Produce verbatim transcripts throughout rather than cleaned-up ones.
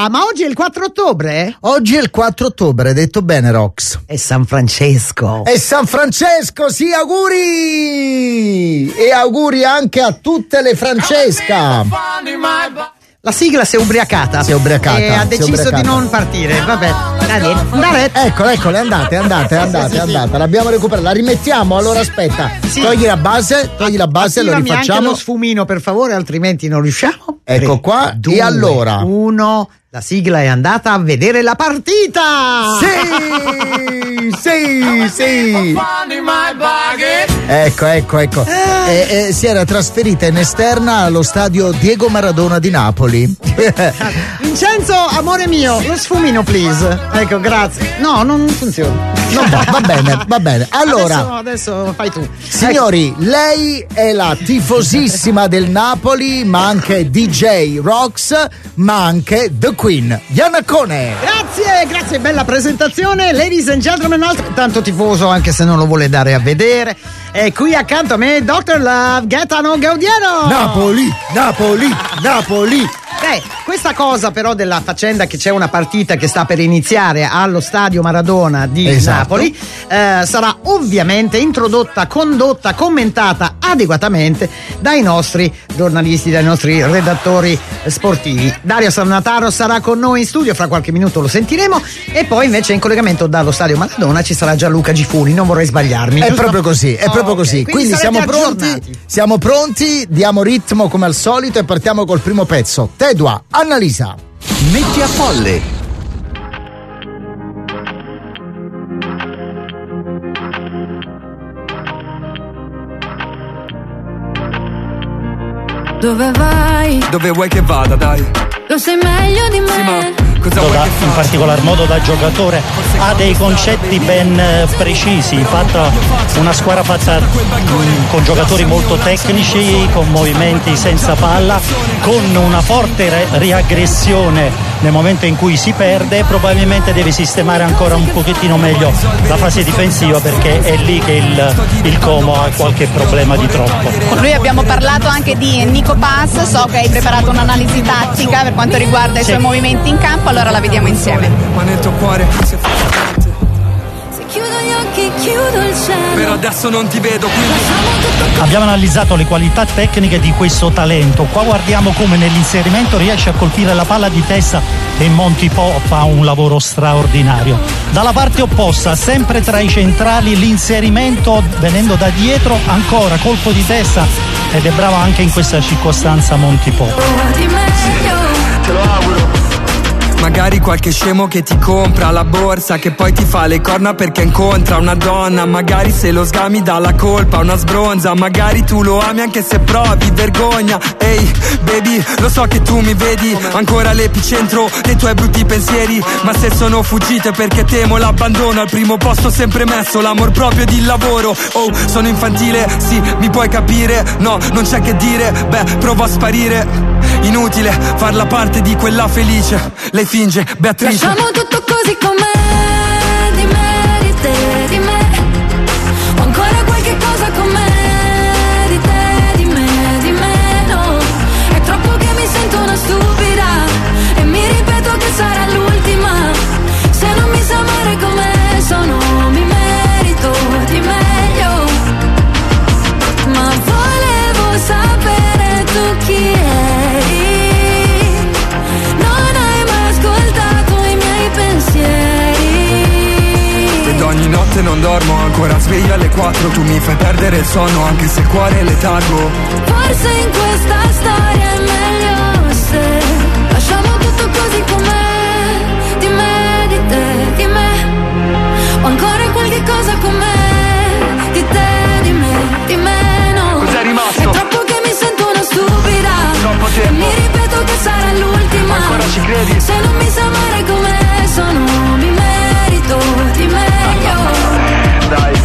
Ah, ma oggi è il quattro ottobre? Oggi è il quattro ottobre, hai detto bene, Rox. È San Francesco. È San Francesco, sì, auguri! E auguri anche a tutte le Francesca. La sigla si è ubriacata. Si è ubriacata. E ha deciso ubriacata. di non partire. Vabbè, andare. Ecco, eccole, andate, andate, andate, sì, sì, andate. sì. L'abbiamo recuperata. La rimettiamo, allora aspetta. Sì. Togli la base, togli la base e lo Attivami rifacciamo. anche lo sfumino, per favore, altrimenti non riusciamo. Ecco Tre, qua. due, E allora? Uno. La sigla è andata a vedere la partita. Sì, sì, sì. Ecco, ecco, ecco. E, e si era trasferita in esterna allo stadio Diego Maradona di Napoli. Vincenzo, amore mio, lo sfumino, please. Ecco, grazie. No, non funziona. No, va, va bene, va bene. Allora, adesso, adesso fai tu. signori, lei è la tifosissima del Napoli, ma anche D J Rox, ma anche The Queen, Iannacone. Grazie, grazie, bella presentazione. Ladies and gentlemen, altrettanto tifoso, anche se non lo vuole dare a vedere. E qui accanto a me, doctor Love, Gaetano Gaudiero. Napoli, Napoli, Napoli. Beh, questa cosa però della faccenda che c'è una partita che sta per iniziare allo stadio Maradona di Esatto. Napoli eh, sarà ovviamente introdotta, condotta, commentata adeguatamente dai nostri giornalisti, dai nostri redattori sportivi. Dario Sannataro sarà con noi in studio, fra qualche minuto lo sentiremo, e poi invece in collegamento dallo stadio Maradona ci sarà Gianluca Gifuni, non vorrei sbagliarmi. È giusto? proprio così, è Oh, proprio okay. così. Quindi, Quindi siamo pronti, aggiornati. siamo pronti, diamo ritmo come al solito e partiamo col primo pezzo. Tedua, Annalisa. Metti a folle. Dove vai? Dove vuoi che vada, dai? Lo sai meglio di me. Sì, ma cosa vuoi Da, che in faccia? particolar modo da giocatore ha dei concetti ben eh, precisi, fatta una squadra fatta mh, con giocatori molto tecnici, con movimenti senza palla, con una forte re- riaggressione nel momento in cui si perde. Probabilmente deve sistemare ancora un pochettino meglio la fase difensiva, perché è lì che il, il Como ha qualche problema di troppo. Con lui abbiamo parlato anche di Nico Pass, so che hai preparato un'analisi tattica per quanto riguarda i Sì. suoi movimenti in campo, allora la vediamo insieme. Ma nel tuo cuore si è fatto niente. Se chiudo gli occhi, chiudo il cielo. Per adesso non ti vedo, quindi Abbiamo analizzato le qualità tecniche di questo talento. Qua guardiamo come nell'inserimento riesce a colpire la palla di testa e Monti Po fa un lavoro straordinario. Dalla parte opposta, sempre tra i centrali, l'inserimento venendo da dietro, ancora colpo di testa, ed è bravo anche in questa circostanza Monti Po. Di meglio. te lo auguro. Magari qualche scemo che ti compra la borsa, che poi ti fa le corna perché incontra una donna. Magari se lo sgami dà la colpa a una sbronza. Magari tu lo ami anche se provi vergogna. Ehi baby, lo so che tu mi vedi ancora all'epicentro dei tuoi brutti pensieri. Ma se sono fuggite perché temo l'abbandono, al primo posto sempre messo l'amor proprio ed il lavoro. Oh, sono infantile, sì, mi puoi capire. No, non c'è che dire, beh, provo a sparire. Inutile farla parte di quella felice. Lei finge, Beatrice. Lasciamo tutto così com'è, di me, di te, di me. Ho ancora qualche cosa con me, di te, di me, di me, no. È troppo che mi sento una stupida e mi ripeto che sarà l'ultima. Se non mi sa amare come sono, mi merito di meglio. Ma volevo sapere tu chi eri. Ed ogni notte non dormo, ancora sveglio alle quattro. Tu mi fai perdere il sonno anche se il cuore è letargo. Forse in questa storia è meglio se lasciamo tutto così com'è, di me, di te, di me. Ho ancora qualche cosa con me, di te, di me, di me, no. Cos'è rimasto? È troppo che mi sento una stupida. Troppo E tempo. mi ripeto che sarà l'ultima. Ancora ci credi? Se non mi sa amare come sono, mi merito di meglio. Dai.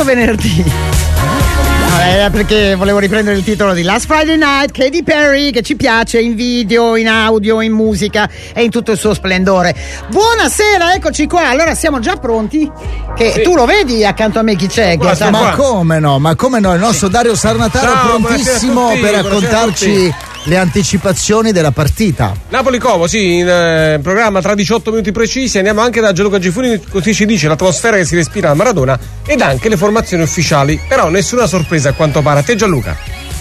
questo venerdì. Eh, perché volevo riprendere il titolo di Last Friday Night, Katy Perry, che ci piace in video, in audio, in musica e in tutto il suo splendore. Buonasera, eccoci qua. Allora siamo già pronti? Che sì. Tu lo vedi accanto a me chi c'è? Ma, ma, ma come no? Ma come no? Il nostro sì. Dario Sarnataro Ciao, prontissimo tutti, per raccontarci le anticipazioni della partita. Napoli-Como, sì, in eh, programma tra diciotto minuti precisi. Andiamo anche da Gianluca Gifuni, così ci dice l'atmosfera che si respira a Maradona ed anche le formazioni ufficiali. Però nessuna sorpresa a quanto pare. A te Gianluca.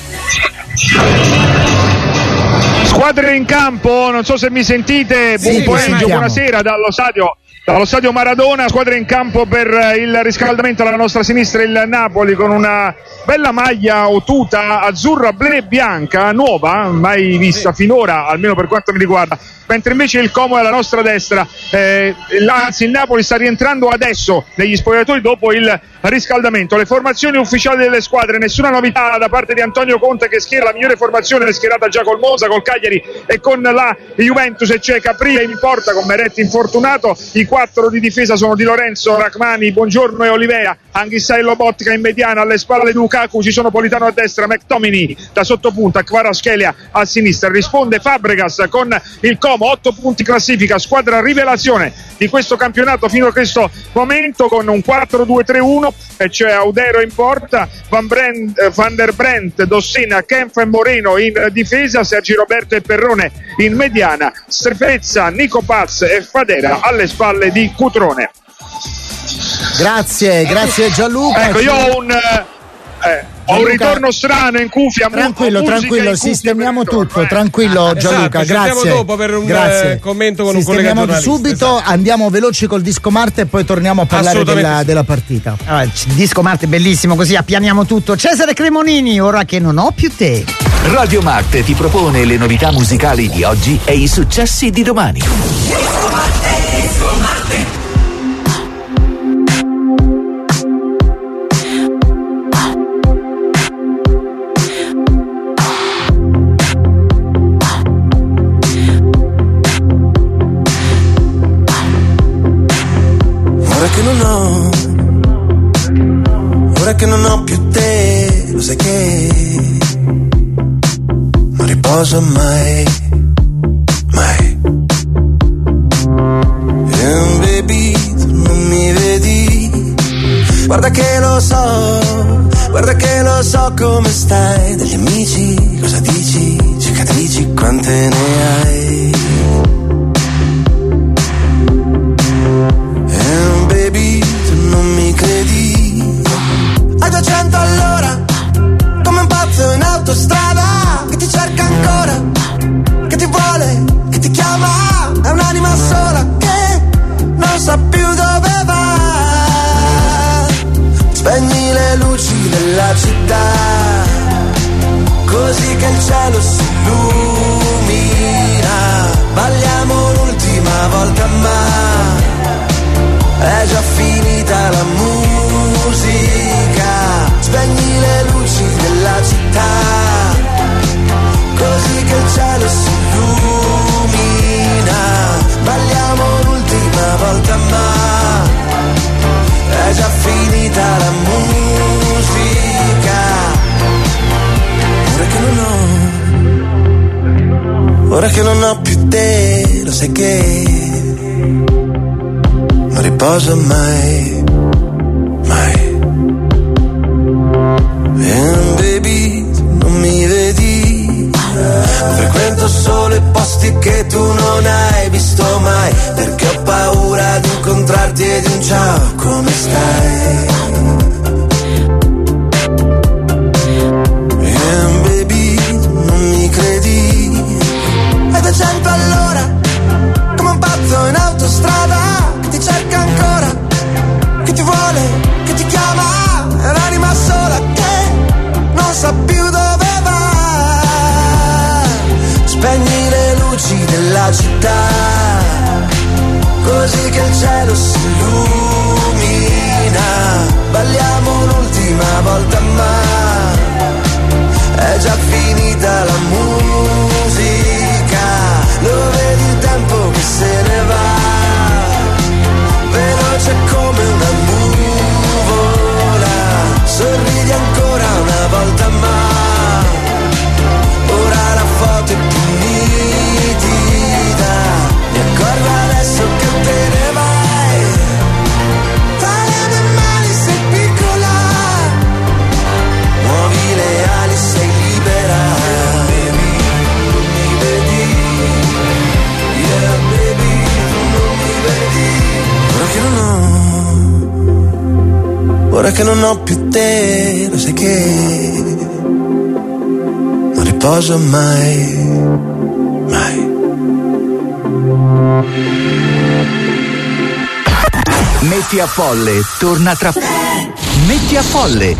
Squadre in campo, non so se mi sentite. Buon sì, pomeriggio, buonasera dallo stadio. Dallo stadio Maradona, squadra in campo per il riscaldamento. Alla nostra sinistra il Napoli con una bella maglia o tuta azzurra, blu e bianca, nuova, mai vista finora, almeno per quanto mi riguarda. Mentre invece il Como è alla nostra destra, eh, anzi il Napoli sta rientrando adesso negli spogliatoi dopo il riscaldamento. Le formazioni ufficiali delle squadre, nessuna novità da parte di Antonio Conte che schiera la migliore formazione, schierata già col Monza, col Cagliari e con la Juventus, e c'è Caprile in porta con Meretti infortunato. I quattro di difesa sono Di Lorenzo, Rachmani, Buongiorno e Olivera, Anghissà e Lobotka in mediana, alle spalle di Lukaku ci sono Politano a destra, McTominay da sottopunta, Kvaratskhelia a sinistra. Risponde Fabregas con il Como, otto punti classifica, squadra rivelazione di questo campionato fino a questo momento, con un quattro due tre uno, e c'è Audero in porta, Van, Brent, Van der Brent, Dossena, Kempf e Moreno in difesa, Sergi Roberto e Perrone in mediana, Strefezza, Nico Paz e Fadera alle spalle di Cutrone. Grazie, grazie Gianluca. Ecco, io ho un eh, ho un ritorno strano in cuffia. Tranquillo, tranquillo, sistemiamo tutto. Tranquillo Gianluca, esatto, grazie. dopo per un grazie. Eh, commento con un collega giornalista. Subito, esatto. Andiamo veloci col disco Marte e poi torniamo a parlare della, della partita. Allora, il disco Marte è bellissimo, così appianiamo tutto. Cesare Cremonini, ora che non ho più te. Radio Marte ti propone le novità musicali di oggi e i successi di domani. Disco Marte, disco Marte. Ora che non ho, ora che non ho più te, lo sai che non riposo mai, mai. And baby, tu non mi vedi, guarda che lo so, guarda che lo so come stai. Degli amici, cosa dici, cicatrici quante ne hai. duecento all'ora, come un pazzo in autostrada, che ti cerca ancora, che ti vuole, che ti chiama, è un'anima sola che non sa più dove va. Spegni le luci della città, così che il cielo si illumina. Balliamo l'ultima volta ma è già finita la musica. Spegni le luci della città, così che il cielo si illumina. Balliamo l'ultima volta ma è già finita la musica. Ora che non ho, ora che non ho più te, lo sai che non riposo mai, mai. And baby, tu non mi vedi, frequento solo i posti che tu non hai visto mai, perché ho paura di incontrarti e di un ciao, come stai? And baby, tu non mi credi, ai duecento all'ora, come un pazzo in autostrada, che ti cerca ancora, che ti vuole, che ti chiama, è un'anima sola che non sa più dove va. Spegni le luci della città, così che il cielo si illumina. Balliamo l'ultima volta ma è già finita la musica. Lo vedi il tempo che se ne va, veloce come una nuvola. ora che non ho più te, lo sai che non riposo mai, mai. Metti a Folle torna tra Metti a Folle.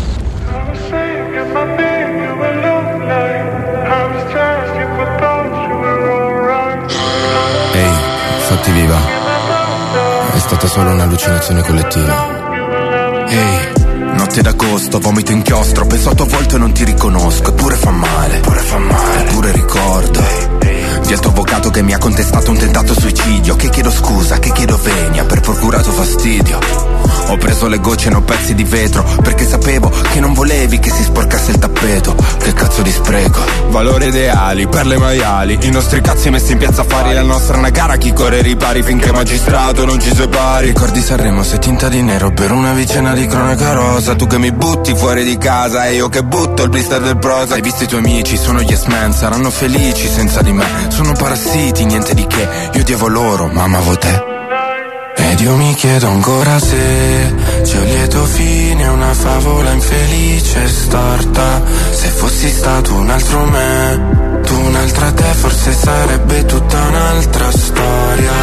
Ehi, fatti viva. È stata solo un'allucinazione collettiva. Ehi, notte d'agosto, vomito inchiostro, penso a tua volta e non ti riconosco, eppure fa male, pure fa male, eppure ricordo di al tuo avvocato che mi ha contestato un tentato suicidio, che chiedo scusa, che chiedo venia per procurato fastidio. Ho preso le gocce e ne ho pezzi di vetro, perché sapevo che non volevi che si sporcasse il tappeto. Che cazzo di spreco. Valori ideali, perle maiali, i nostri cazzi messi in piazza a fare la nostra una gara, chi corre ripari finché magistrato non ci separi. Ricordi Sanremo, sei tinta di nero per una vicenda di cronaca rosa, tu che mi butti fuori di casa e io che butto il blister del prosa. Hai visto i tuoi amici, sono yes man, saranno felici senza di me, sono parassiti, niente di che, io odiavo loro ma amavo te. Ed io mi chiedo ancora se c'è un lieto fine, una favola infelice storta. Se fossi stato un altro me, tu un'altra te, forse sarebbe tutta un'altra storia.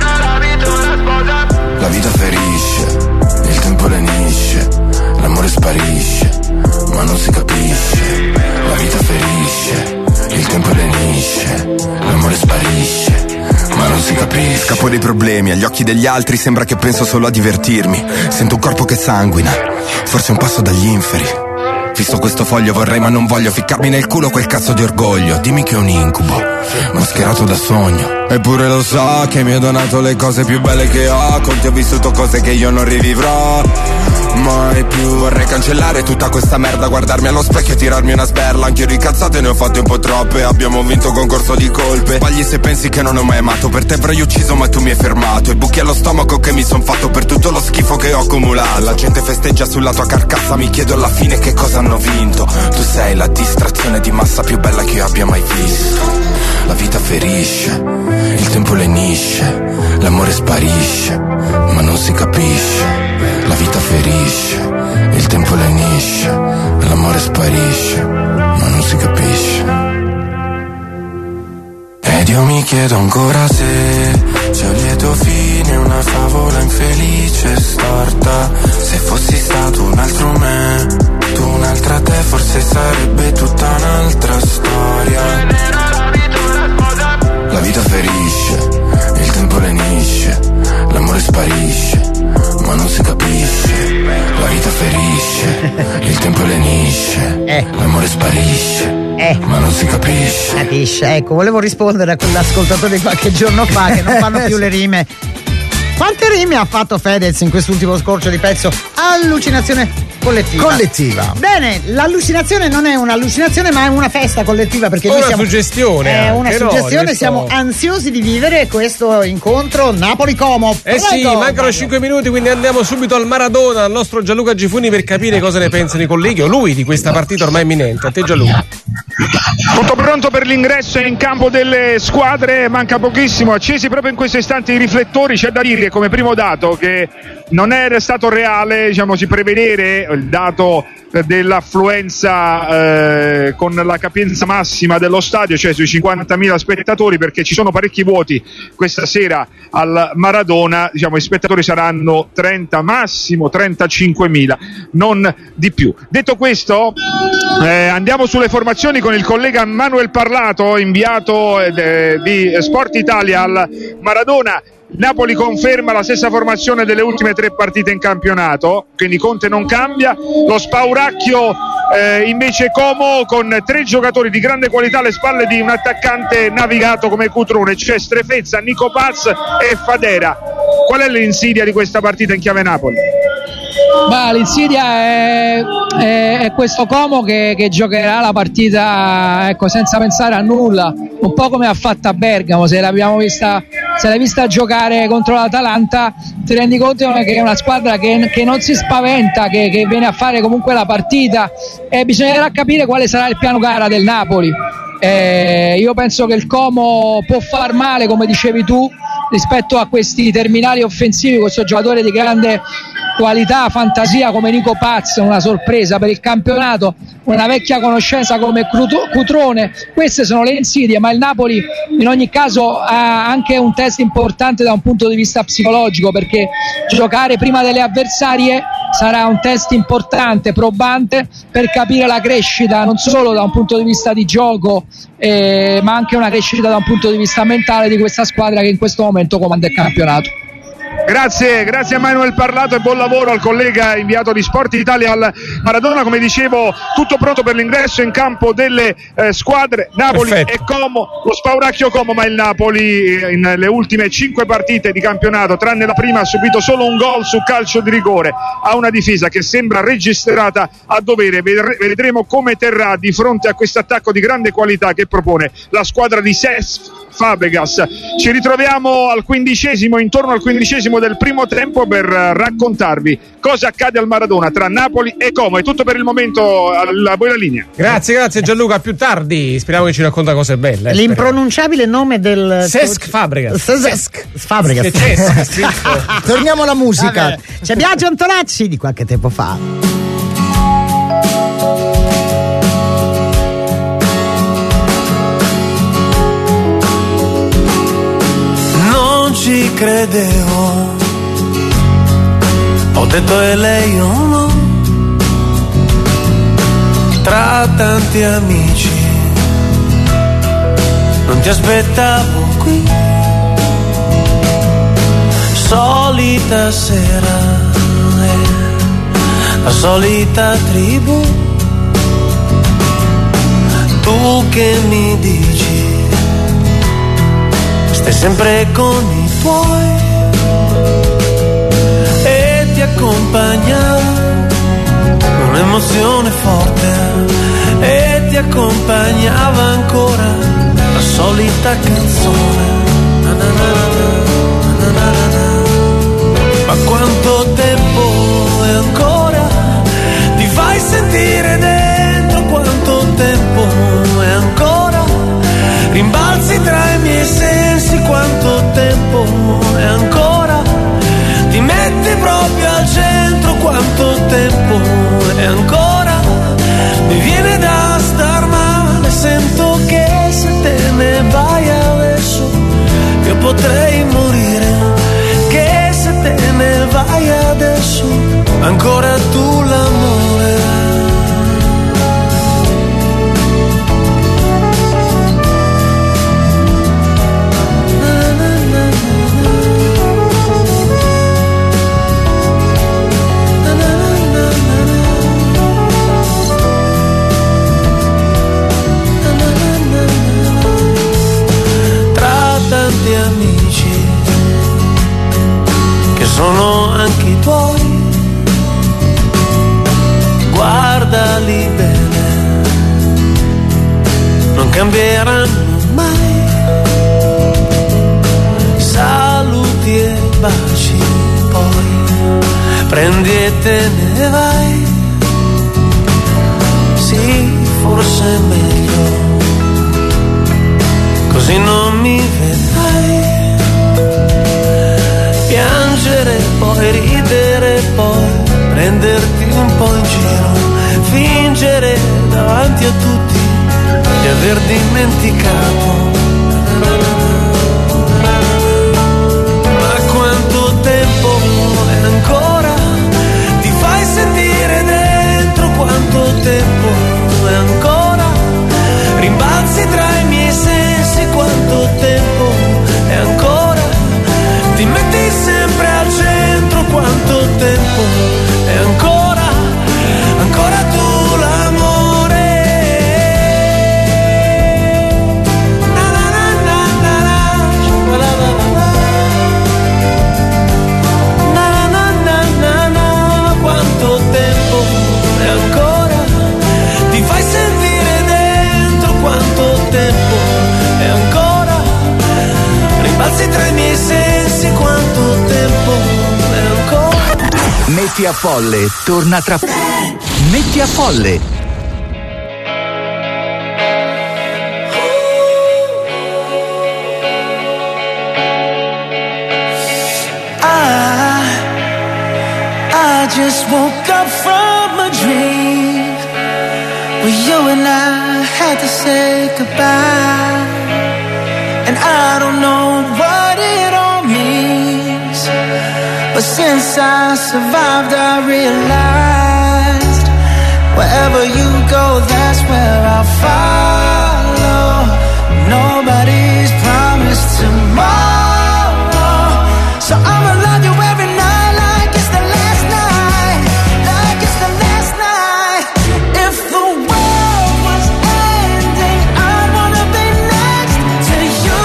La vita ferisce, il tempo lenisce, l'amore sparisce, ma non si capisce. La vita ferisce, il tempo lenisce, l'amore sparisce, ma non si capisce. Scappo dei problemi, agli occhi degli altri sembra che penso solo a divertirmi. Sento un corpo che sanguina, forse un passo dagli inferi. Visto questo foglio vorrei ma non voglio ficcarmi nel culo quel cazzo di orgoglio. Dimmi che è un incubo, mascherato da sogno. Eppure lo so che mi hai donato le cose più belle che ho. Con te ho vissuto cose che io non rivivrò mai più. Vorrei cancellare tutta questa merda, guardarmi allo specchio e tirarmi una sberla. Anch'io di cazzate ne ho fatte un po' troppe, abbiamo vinto concorso di colpe. Sbagli se pensi che non ho mai amato, per te avrei ucciso ma tu mi hai fermato. E buchi allo stomaco che mi son fatto per tutto lo schifo che ho accumulato. La gente festeggia sulla tua carcassa, mi chiedo alla fine che cosa hanno vinto. Tu sei la distrazione di massa più bella che io abbia mai visto. La vita ferisce, il tempo lenisce, l'amore sparisce, ma non si capisce. La vita ferisce, il tempo lenisce, l'amore sparisce, ma non si capisce. Ed io mi chiedo ancora se c'è un lieto fine, una favola infelice storta. Se fossi stato un altro me, tu un'altra te, forse sarebbe tutta un'altra storia. La vita ferisce, il tempo lenisce, l'amore sparisce, ma non si capisce. La vita ferisce, il tempo lenisce, eh. l'amore sparisce, eh. ma non si capisce. Capisce, ecco, volevo rispondere a quell'ascoltatore di qualche giorno fa che non fanno più le rime. Quante rime ha fatto Fedez in quest'ultimo scorcio di pezzo? Allucinazione collettiva. Collettiva. Bene, l'allucinazione non è un'allucinazione, ma è una festa collettiva, perché o noi una siamo, suggestione. È una no, suggestione, questo... siamo ansiosi di vivere questo incontro Napoli-Como. Eh Prego, sì, mancano cinque minuti, quindi andiamo subito al Maradona, al nostro Gianluca Gifuni, per capire cosa ne pensano i colleghi o lui di questa partita ormai imminente. A te Gianluca. Tutto pronto per l'ingresso in campo delle squadre, manca pochissimo, accesi proprio in questo istante i riflettori. C'è da dire come primo dato che non è stato reale, diciamo, si prevedere il dato dell'affluenza eh, con la capienza massima dello stadio, cioè sui cinquantamila spettatori, perché ci sono parecchi vuoti questa sera al Maradona. Diciamo, i spettatori saranno trenta, massimo trentacinquemila, non di più. Detto questo, eh, andiamo sulle formazioni con il collega Manuel Parlato, inviato eh, di Sport Italia al Maradona. Napoli conferma la stessa formazione delle ultime tre partite in campionato, quindi Conte non cambia. Lo spauracchio eh, invece Como, con tre giocatori di grande qualità alle spalle di un attaccante navigato come Cutrone, c'è Strefezza, Nico Paz e Fadera. Qual è l'insidia di questa partita in chiave Napoli? Beh, l'insidia è, è, è questo Como che, che giocherà la partita, ecco, senza pensare a nulla, un po' come ha fatto a Bergamo. Se l'abbiamo vista, se l'hai vista giocare contro l'Atalanta, ti rendi conto che è una squadra che, che non si spaventa, che, che viene a fare comunque la partita, e bisognerà capire quale sarà il piano gara del Napoli. Eh, io penso che il Como può far male, come dicevi tu, rispetto a questi terminali offensivi. Questo giocatore di grande qualità, fantasia come Nico Paz, una sorpresa per il campionato, una vecchia conoscenza come Cutrone. Queste sono le insidie, ma il Napoli in ogni caso ha anche un test importante da un punto di vista psicologico, perché giocare prima delle avversarie sarà un test importante, probante, per capire la crescita non solo da un punto di vista di gioco eh, ma anche una crescita da un punto di vista mentale di questa squadra che in questo momento comanda il campionato. Grazie, grazie a Manuel Parlato e buon lavoro al collega inviato di Sport Italia al Maradona. Come dicevo, tutto pronto per l'ingresso in campo delle eh, squadre Napoli Perfetto. e Como, lo spauracchio Como, ma il Napoli in le ultime cinque partite di campionato, tranne la prima, ha subito solo un gol su calcio di rigore. Ha una difesa che sembra registrata a dovere. Vedremo come terrà di fronte a questo attacco di grande qualità che propone la squadra di Cesc Fabregas. Ci ritroviamo al quindicesimo, intorno al quindicesimo del primo tempo, per raccontarvi cosa accade al Maradona tra Napoli e Como. È tutto per il momento, alla buona linea. Grazie, grazie Gianluca, a più tardi, speriamo che ci racconta cose belle. L'impronunciabile nome del Cesc Fabregas. Cesc Fabregas. Torniamo alla musica. C'è Biagio Antonacci di qualche tempo fa. Ci credevo, ho detto è lei o no, tra tanti amici non ti aspettavo qui, solita sera, eh, la solita tribù, tu che mi dici stai sempre con i tuoi e ti accompagna un'emozione forte e ti accompagnava ancora la solita canzone, na na na na, na na na. Ma quanto tempo è ancora, ti fai sentire dentro, quanto tempo è ancora, rimbalzi tra i miei sensi, quanto tempo è ancora, ti metti proprio al centro, quanto tempo è ancora, mi viene da star male, sento che se te ne vai adesso io potrei morire, che se te ne vai adesso ancora tu l'amore. Amici che sono anche i tuoi, guardali bene, non cambieranno mai, saluti e baci, poi prendi e te ne vai, sì, forse è meglio così non mi vedrai piangere, poi ridere, poi prenderti un po' in giro, fingere davanti a tutti di aver dimenticato. Ma quanto tempo è ancora, ti fai sentire dentro, quanto tempo è ancora, rimbalzi tra i miei sensi, quanto tempo è ancora, ti metti sempre al centro, quanto tempo è ancora, ancora tu l'amore. Na na na na na na na na na na na, quanto tempo è ancora, ti fai sentire dentro, quanto tempo è ancora, rimbalzi tra i miei sensi, quanto tempo è ancora. Metti a Folle torna tra Metti a Folle. just woke up from a dream where you and I had to say goodbye, and I don't know what it all means, but since I survived I realized wherever you go, that's where I'll follow. Nobody's promised tomorrow, so I'ma love you every night like it's the last night, like it's the last night. If the world was ending, I wanna be next to you.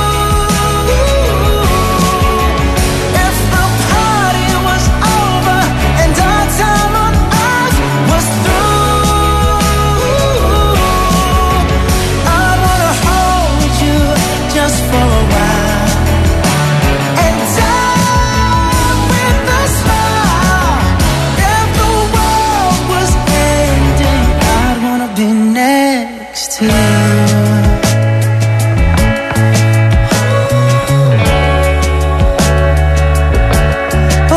If the party was over and our time on earth was through, I wanna hold you just for a while. To you. Oh,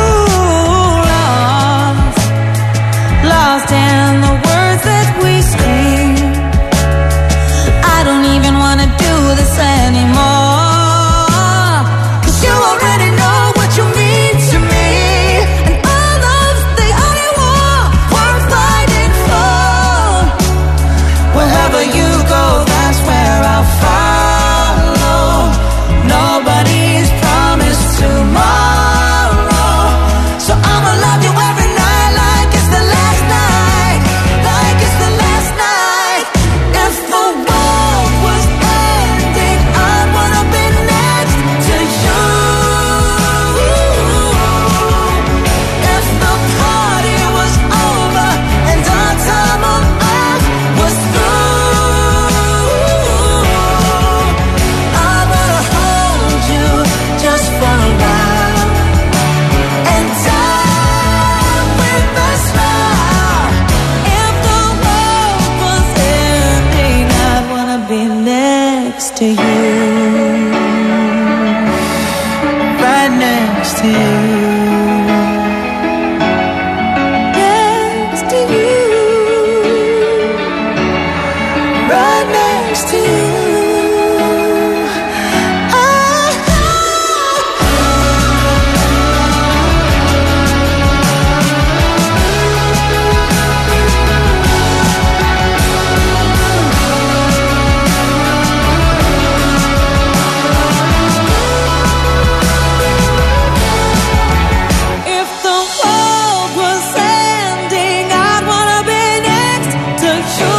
lost, lost in the words that we sing. I don't even wanna do this anymore, 'cause you already know what you mean to me, and all love's the only war worth fighting for. Wherever you go, that's where I'll follow. Nobody's promised tomorrow, so I'ma love you every night like it's the last night, like it's the last night. If the world was ending, I wanna be next to you. If the party was over and our time on earth was through, I wanna hold you just for a while and die with a smile. If the world was ending, I'd wanna be next to you, right next to you, next to you, right next to you. If the world was ending, I'd wanna be next to you.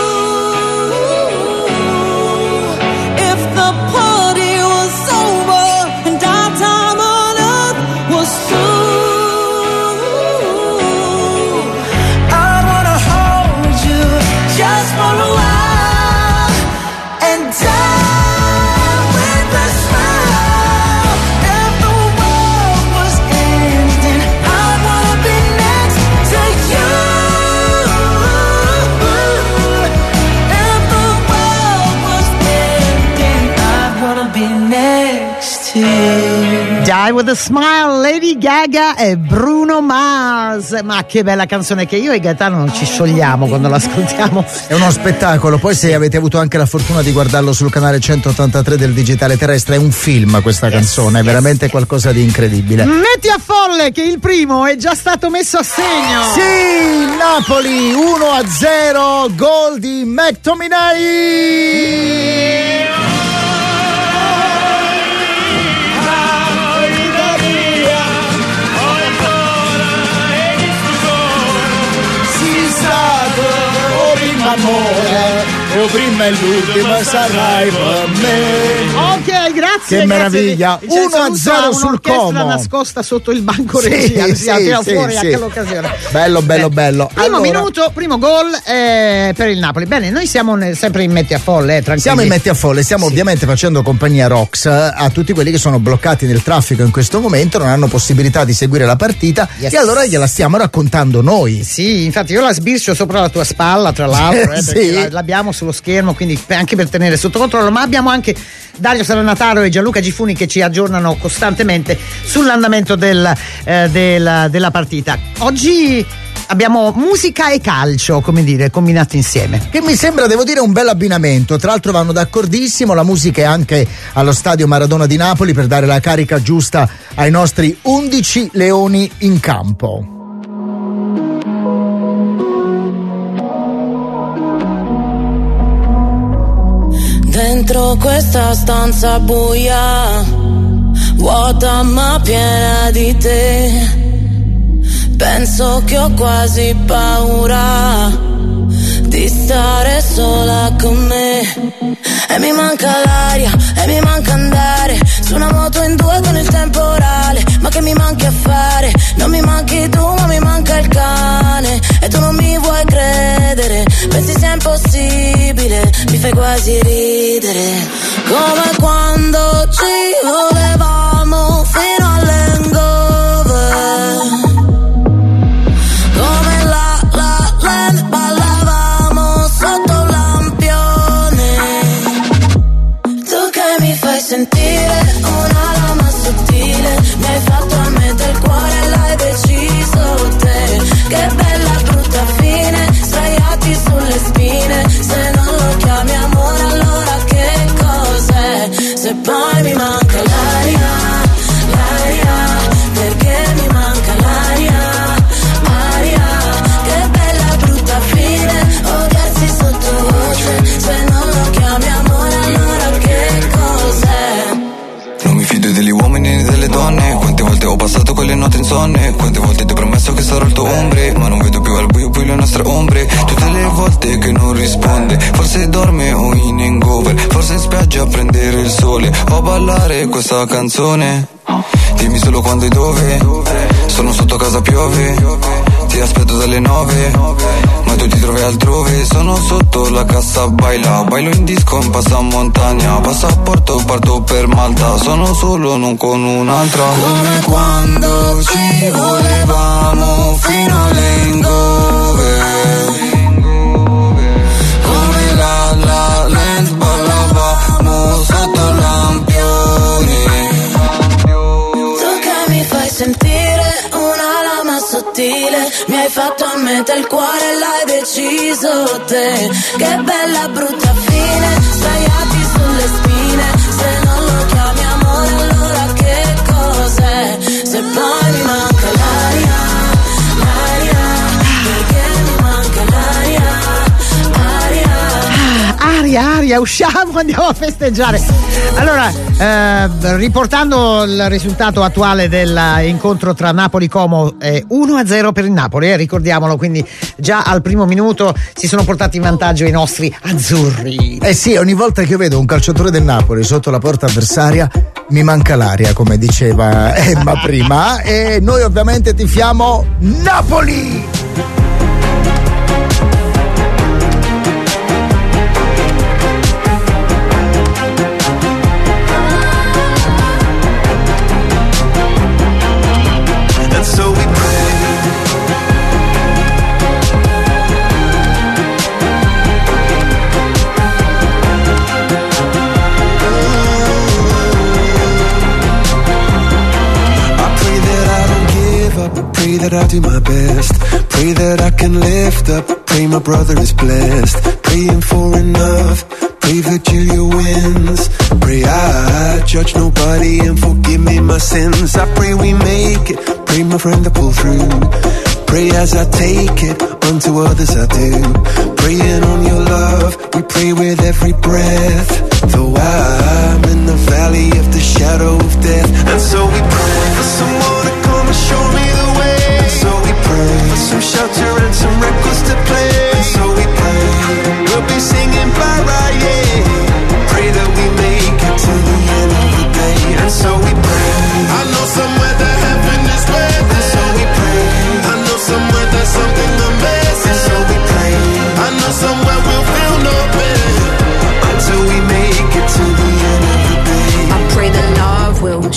If the party was over and our time on earth was through, I wanna hold you just for a while and die with a smile. If the world was ending, I wanna be next to you. If the world was ending, I wanna be next to you. Die with a Smile, Lady Gaga e Bruno Mars. Ma che bella canzone, che io e Gaetano non ci sciogliamo quando l'ascoltiamo. È uno spettacolo, poi se avete avuto anche la fortuna di guardarlo sul canale centottantatré del digitale terrestre, è un film questa Yes, canzone, è yes. veramente qualcosa di incredibile. Metti a folle che il primo è già stato messo a segno. Sì, Napoli uno a zero, gol di McTominay. Amore, o prima e l'ultima sarai per me. Ok, grazie. Che meraviglia. Grazie. uno a zero sul Un'orchestra Como. nascosta sotto il banco Sì, regia, si sì, tira sì, fuori sì. anche l'occasione. Bello, bello, Beh, bello. Primo Allora, minuto, primo gol eh, per il Napoli. Bene, noi siamo nel- sempre in metti a folle, eh, tranquilli. Siamo in Metti a Folle, stiamo ovviamente facendo compagnia Rox a tutti quelli che sono bloccati nel traffico in questo momento, non hanno possibilità di seguire la partita, Yes. e allora gliela stiamo raccontando noi. Sì, infatti io la sbircio sopra la tua spalla, tra l'altro, eh, Sì. perché la- l'abbiamo sullo sullo schermo, quindi anche per tenere sotto controllo, ma abbiamo anche Dario Salannataro e Gianluca Gifuni che ci aggiornano costantemente sull'andamento del, eh, del, della partita. Oggi abbiamo musica e calcio, come dire, combinati insieme. Che mi sembra, devo dire, un bel abbinamento. Tra l'altro vanno d'accordissimo, la musica è anche allo stadio Maradona di Napoli per dare la carica giusta ai nostri undici leoni in campo. Dentro questa stanza buia, vuota ma piena di te, penso che ho quasi paura di stare sola con me. E mi manca l'aria, e mi manca andare su una moto in due con il temporale. Ma che mi manchi a fare? Non mi manchi tu, ma mi manca il cane. E tu non mi vuoi credere, pensi sia impossibile, mi fai quasi ridere. Come quando ci volevamo fino all'hangover, come la la land ballavamo sotto un lampione. Tu che mi fai sentire una lama sottile, mi hai fatto a metà il cuore e l'hai deciso te. Che bella brutta fine, sdraiati sulle spine. Se non lo chiami amore allora che cos'è? Se poi mi manca l'aria, l'aria, perché mi manca l'aria, aria. Che bella brutta fine, odiarsi sottovoce. Se non lo chiami amore allora che cos'è? Non mi fido degli uomini né delle donne. Quante volte ho passato quelle notti insonne, quante volte ti ho promesso che sarò il tuo ombre, ma non vedo più al buio più le nostre ombre. Tutte le volte che non risponde, forse dorme o in hangover, forse in spiaggia a prendere il sole o a ballare questa canzone. Dimmi solo quando e dove, sono sotto casa piove, ti aspetto dalle nove, ma tu ti trovi altrove. Sono sotto la cassa baila, bailo in disco in passamontagna, passaporto parto per Malta, sono solo non con un'altra. Come quando ci volevamo fino all'hangover, come la la land ballavamo sotto lampioni. Tu che mi fai sentire una lama sottile, mi hai fatto a metà il cuore e l'hai deciso te. Che bella brutta fine, sdraiati sulle spine. Se non lo chiami amore allora che cos'è? Se poi mi manca l'aria, l'aria, perché mi manca l'aria, aria. Aria, aria, usciamo, andiamo a festeggiare. Allora, eh, riportando il risultato attuale dell'incontro tra Napoli e Como, è uno a zero per il Napoli, eh, ricordiamolo, quindi già al primo minuto si sono portati in vantaggio i nostri azzurri. Eh sì, ogni volta che io vedo un calciatore del Napoli sotto la porta avversaria mi manca l'aria, come diceva Emma prima, e noi ovviamente tifiamo Napoli! Pray that I do my best, pray that I can lift up, pray my brother is blessed, praying for enough, pray Virgilia wins, pray I judge nobody and forgive me my sins, I pray we make it, pray my friend to pull through, pray as I take it, unto others I do, praying on your love, we pray with every breath, though I'm in the valley of the shadow of death, and so we pray for someone to come and show me the way. So we pray for some shelter and some records to play. So we pray we'll be singing bye bye, yeah. Pray that we make it to the end of the day. And so we pray. I know somewhere that heaven is waiting. And so we pray. I know somewhere there's something amazing. And so we pray. I know somewhere we'll feel no pain until we make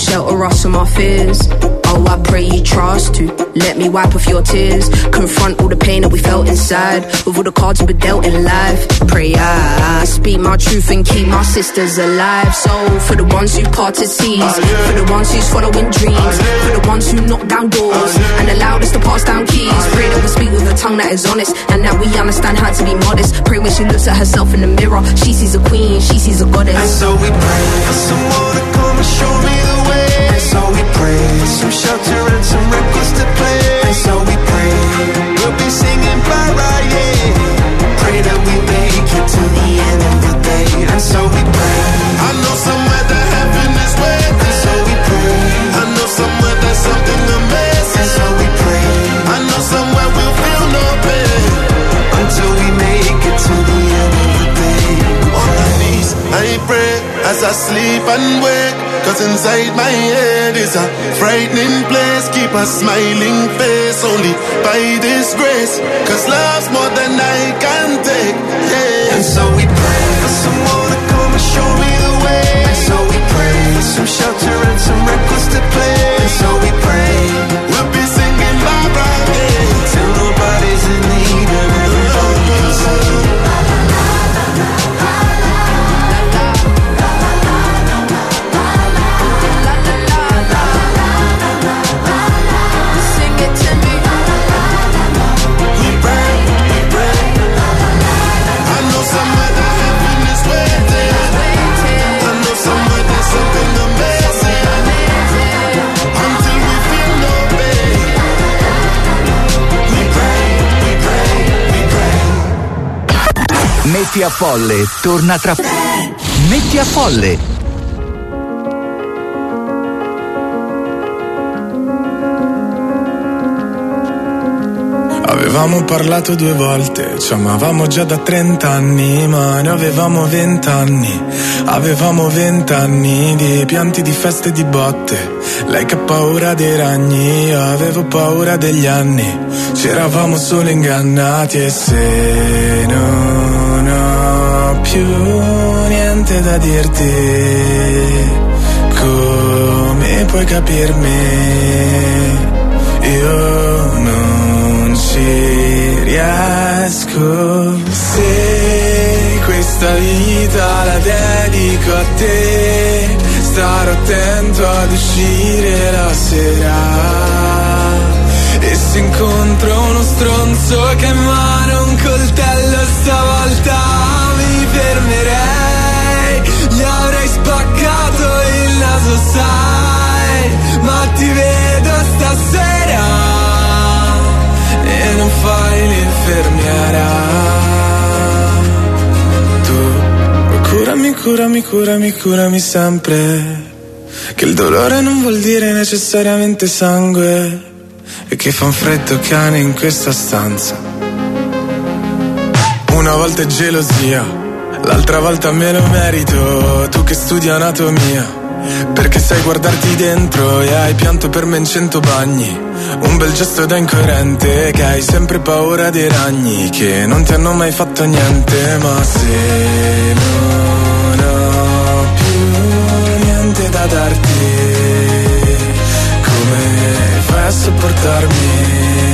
shelter us from our fears. Oh, I pray you trust to let me wipe off your tears. Confront all the pain that we felt inside, with all the cards we've been dealt in life. Pray I, I speak my truth and keep my sisters alive. So for the ones who parted seas, for the ones who's following dreams, for the ones who knock down doors and allowed us to pass down keys. Pray that we speak with a tongue that is honest, and that we understand how to be modest. Pray when she looks at herself in the mirror, she sees a queen, she sees a goddess. And so we pray for someone to come and show me the way. And so we pray for some shelter and some records to play. And so we pray we'll be singing para, yeah. Pray that we make it to the end of the day. And so we pray. I know somewhere that heaven is waiting. And so we pray. I know somewhere there's something amazing. And so we pray. I know somewhere we'll feel no pain until we make it to the end of the day. On my knees I pray as I sleep and wake, 'cause inside my head is a frightening place. Keep a smiling face only by this grace, 'cause love's more than I can take, yeah. And so we pray for someone to come and show me the way. And so we pray for some shelter and some records to play. And so we pray we'll be singing bye bye, yeah, till nobody's in need and everybody can say. Metti a Folle torna tra Metti a Folle. Avevamo parlato due volte, ci amavamo già da trent'anni, ma ne avevamo vent'anni. Avevamo vent'anni di pianti, di feste, di botte. Lei che ha paura dei ragni, io avevo paura degli anni. C'eravamo solo ingannati e se non ho più niente da dirti, come puoi capirmi? Io non ci riesco. Se questa vita la dedico a te, starò attento ad uscire la sera. E se incontro uno stronzo che ha in mano un coltello, stavolta mi fermerei. Gli avrei spaccato il naso, sai, ma ti vedo stasera e non fai l'infermiera. Tu curami, curami, curami, curami sempre, che il dolore non vuol dire necessariamente sangue, e che fa un freddo cane in questa stanza. Una volta è gelosia, l'altra volta me lo merito. Tu che studi anatomia, perché sai guardarti dentro e hai pianto per me in cento bagni. Un bel gesto da incoerente, che hai sempre paura dei ragni, che non ti hanno mai fatto niente. Ma se non ho più niente da darti, come fai a sopportarmi?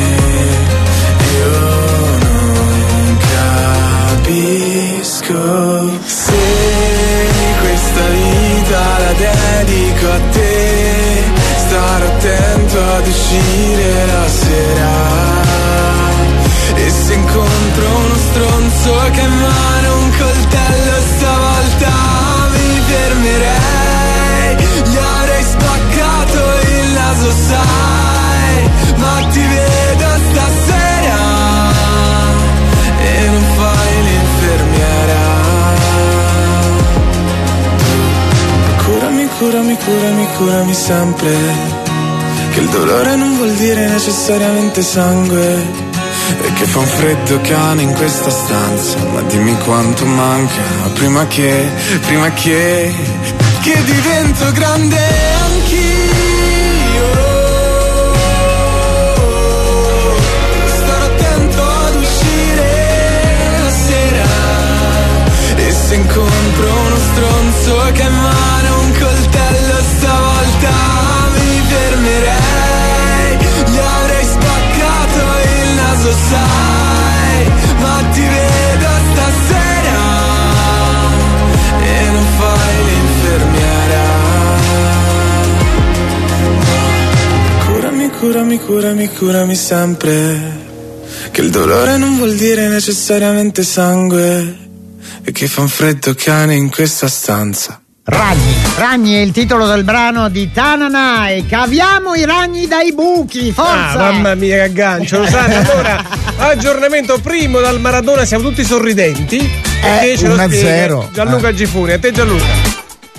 Io non capisco. Se questa vita la dedico a te, starò attento ad uscire la sera. E se incontro uno stronzo che ha in mano un coltello, stavolta mi fermerei. Gli avrei spaccato il naso, sai, ma ti vedo stasera e non fai l'infermiera. Curami, curami, curami, curami sempre, che il dolore non vuol dire necessariamente sangue, e che fa un freddo cane in questa stanza. Ma dimmi quanto manca prima che, prima che, che divento grande anch'io. Starò attento ad uscire la sera, e se incontro uno stronzo che ha in mano un coltello, stavolta vista mi fermerei, gli avrei spaccato il naso sai, ma ti vedo stasera e non fai l'infermiera. Curami, curami, curami, curami sempre, che il dolore non vuol dire necessariamente sangue, e che fa un freddo cane in questa stanza. Ragni, Ragni è il titolo del brano di Tananai. Caviamo i ragni dai buchi, forza! Ah, mamma mia che aggancio, lo sanno. Allora, aggiornamento primo dal Maradona, siamo tutti sorridenti. Eh, uno a zero. Gianluca eh. Gifuni, a te Gianluca.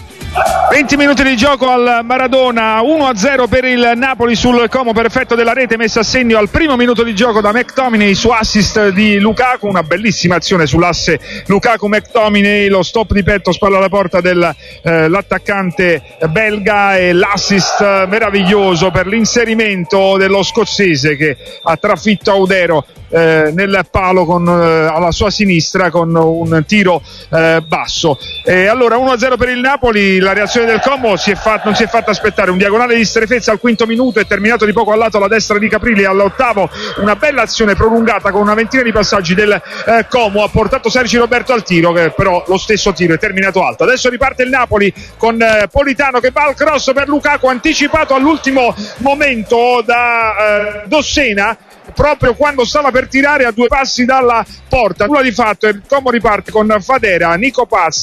venti minuti di gioco al Maradona, uno a zero per il Napoli sul Como per effetto della rete messa a segno al primo minuto di gioco da McTominay su assist di Lukaku, una bellissima azione sull'asse Lukaku-McTominay, lo stop di petto, spalla alla porta dell'attaccante eh, belga, e l'assist meraviglioso per l'inserimento dello scozzese che ha trafitto Audero eh, nel palo con, eh, alla sua sinistra con un tiro eh, basso. E allora uno a zero per il Napoli, la reazione del Como si è fatto, non si è fatta aspettare, un diagonale di Strefezza al quinto minuto, è terminato di poco al lato alla destra di Caprilli, all'ottavo una bella azione prolungata con una ventina di passaggi del eh, Como, ha portato Sergi Roberto al tiro, che però lo stesso tiro è terminato alto. Adesso riparte il Napoli con eh, Politano che va al cross per Lukaku, anticipato all'ultimo momento da eh, Dossena, proprio quando stava per tirare a due passi dalla porta. Nulla di fatto, il Como riparte con Fadera, Nico Paz.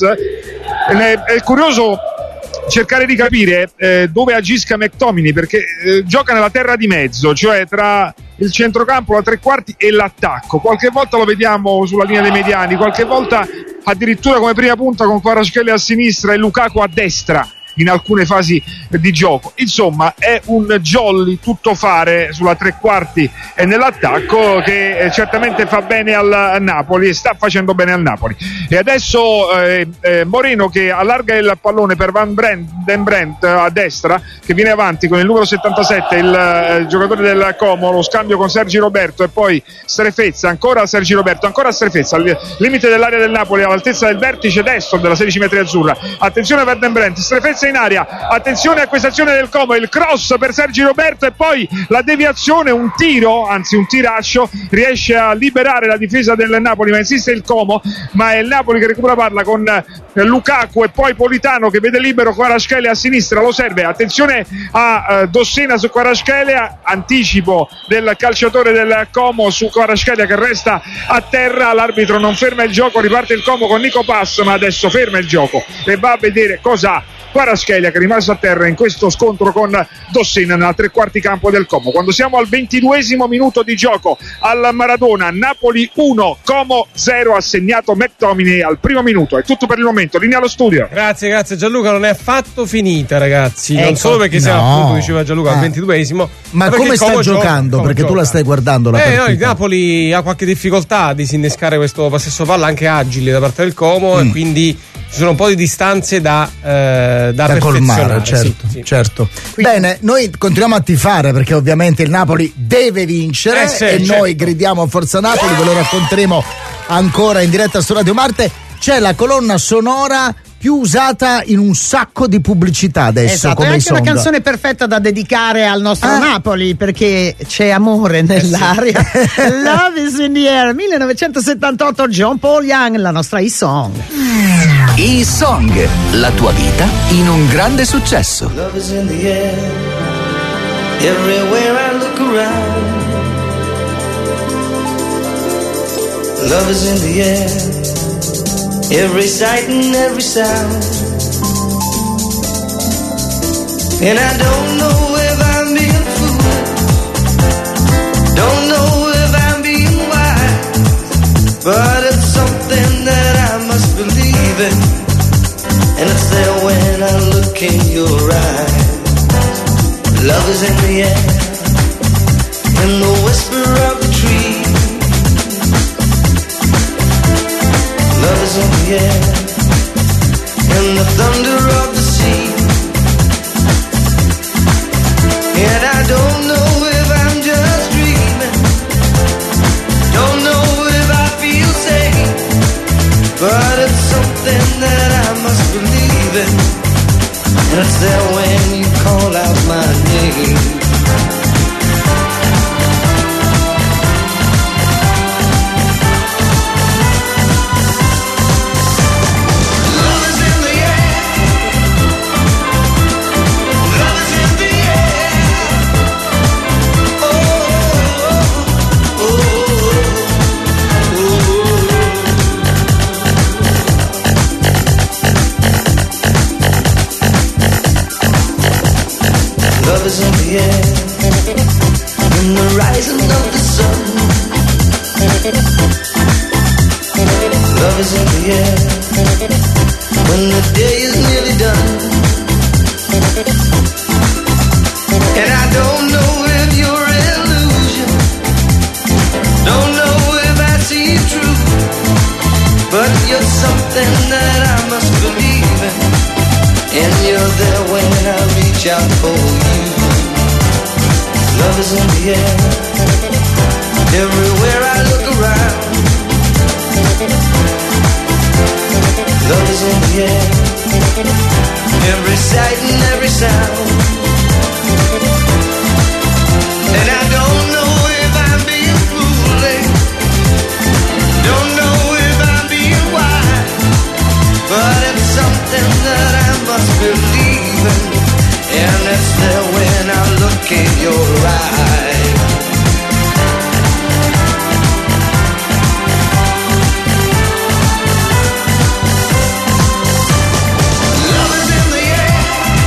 È, è curioso cercare di capire eh, dove agisca McTominay, perché eh, gioca nella terra di mezzo, cioè tra il centrocampo, la tre quarti e l'attacco. Qualche volta lo vediamo sulla linea dei mediani, qualche volta addirittura come prima punta con Kvaratskhelia a sinistra e Lukaku a destra in alcune fasi di gioco. Insomma, è un jolly tuttofare sulla tre quarti e nell'attacco che eh, certamente fa bene al Napoli e sta facendo bene al Napoli. E adesso eh, eh, Moreno che allarga il pallone per Van Brent, Den Brent a destra, che viene avanti con il numero settantasette, il, eh, il giocatore del Como, lo scambio con Sergi Roberto e poi Strefezza, ancora Sergi Roberto, ancora Strefezza, al limite dell'area del Napoli, all'altezza del vertice destro della sedici metri azzurra. Attenzione per Den Brent, Strefezza in aria, attenzione a questa azione del Como, il cross per Sergi Roberto e poi la deviazione, un tiro, anzi un tiraccio, riesce a liberare la difesa del Napoli, ma insiste il Como, ma è il Napoli che recupera palla con eh, Lukaku e poi Politano che vede libero Kvaratskhelia a sinistra, lo serve, attenzione a eh, Dossena su Kvaratskhelia, anticipo del calciatore del Como su Kvaratskhelia che resta a terra, l'arbitro non ferma il gioco, riparte il Como con Nico Pass, ma adesso ferma il gioco e va a vedere cosa ha Kvaratskhelia che è rimasto a terra in questo scontro con Dossena nella tre quarti campo del Como. Quando siamo al ventiduesimo minuto di gioco al Maradona, Napoli uno, Como zero, ha segnato McTominay al primo minuto. È tutto per il momento, linea allo studio. Grazie, grazie Gianluca, non è affatto finita ragazzi, ecco, non solo perché no. siamo appunto, diceva Gianluca, al ventiduesimo, ma come sta Como giocando? Gioca, perché gioca. tu la stai guardando la eh, partita. no, il Napoli ha qualche difficoltà a disinnescare questo possesso palla anche agile da parte del Como mm. e quindi ci sono un po' di distanze da, eh, da, da colmare, sì, certo, sì. certo. Bene, noi continuiamo a tifare perché ovviamente il Napoli deve vincere eh sì, e certo. noi gridiamo Forza Napoli, ve lo racconteremo ancora in diretta su Radio Marte. C'è la colonna sonora più usata in un sacco di pubblicità adesso, esatto, come è anche sonda. una canzone perfetta da dedicare al nostro ah. Napoli, perché c'è amore nell'aria. Eh sì. Love is in the air, millenovecentosettantotto, John Paul Young, la nostra E-Song. E-Song, la tua vita in un grande successo. Love is in the air, everywhere I look around. Love is in the air, every sight and every sound. And I don't know if I'm being foolish, don't know if I'm being wise, but it's something that I must believe in, and it's there when I look in your eyes. Love is in the air, in the whisper of the trees. Love is in the air, in the thunder of the sea. And I don't know if I'm just dreaming, don't know if I feel safe, but it's something that I must believe in, and it's there when you call my name. Love is in the air, in the rising of the sun. Love is in the air, when the day is nearly done. And I don't know if you're an illusion, don't know if I see it true, but you're something that I must believe in. And you're there when I reach out for you. Love is in the air, everywhere I look around. Love is in the air, every sight and every sound. And I don't know if I'm being foolish, don't know if I'm being wise, but it's something that I must believe in, and it's there when I look in your eyes. Love is in the air,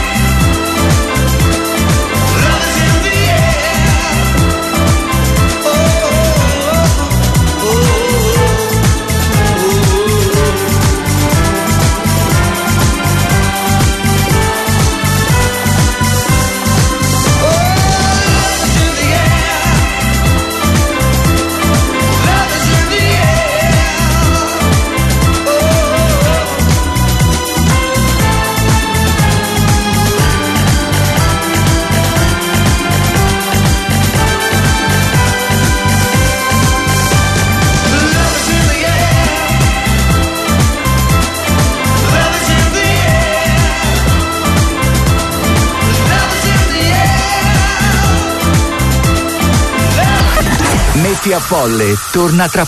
love is in the air. Oh, oh, oh, Metti a Folle torna tra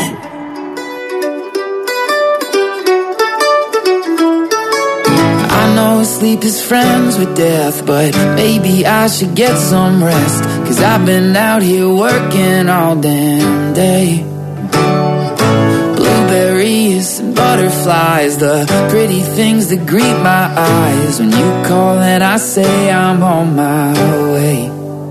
I know sleep is friends with death, but maybe I should get some rest, 'cause I've been out here working all damn day. Blueberries and butterflies, the pretty things that greet my eyes. When you call and I say I'm on my way.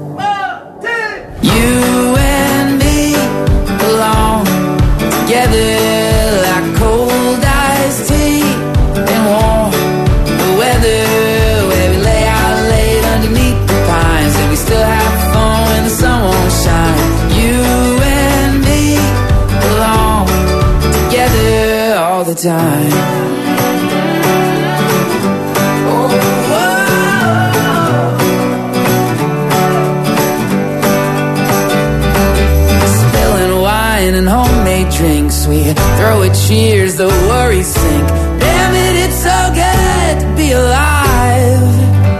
You and me belong together like cold iced tea and warm weather, where we lay out late underneath the pines, and we still have fun when the sun won't shine. You and me belong together all the time. And homemade drinks, we throw a cheers, the worries sink. Damn it, it's so good to be alive.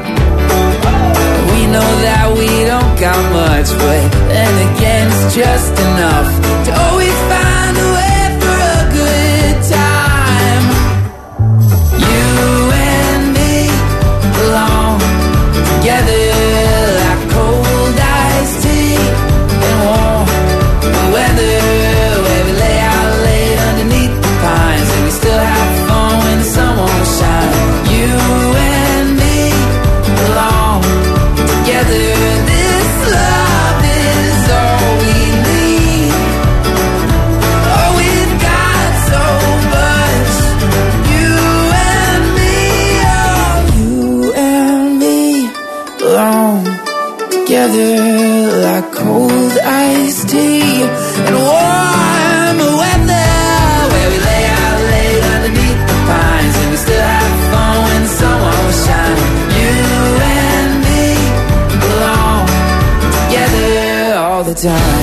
We know that we don't got much, but then again it's just enough to always find a way for a good time. You and me belong together like cold iced tea and warm weather. Still have fun when the sun won't shine. You and me belong together. This love is all we need. Oh, we've got so much. You and me, oh, you and me belong together like cold iced tea and warm weather. Time.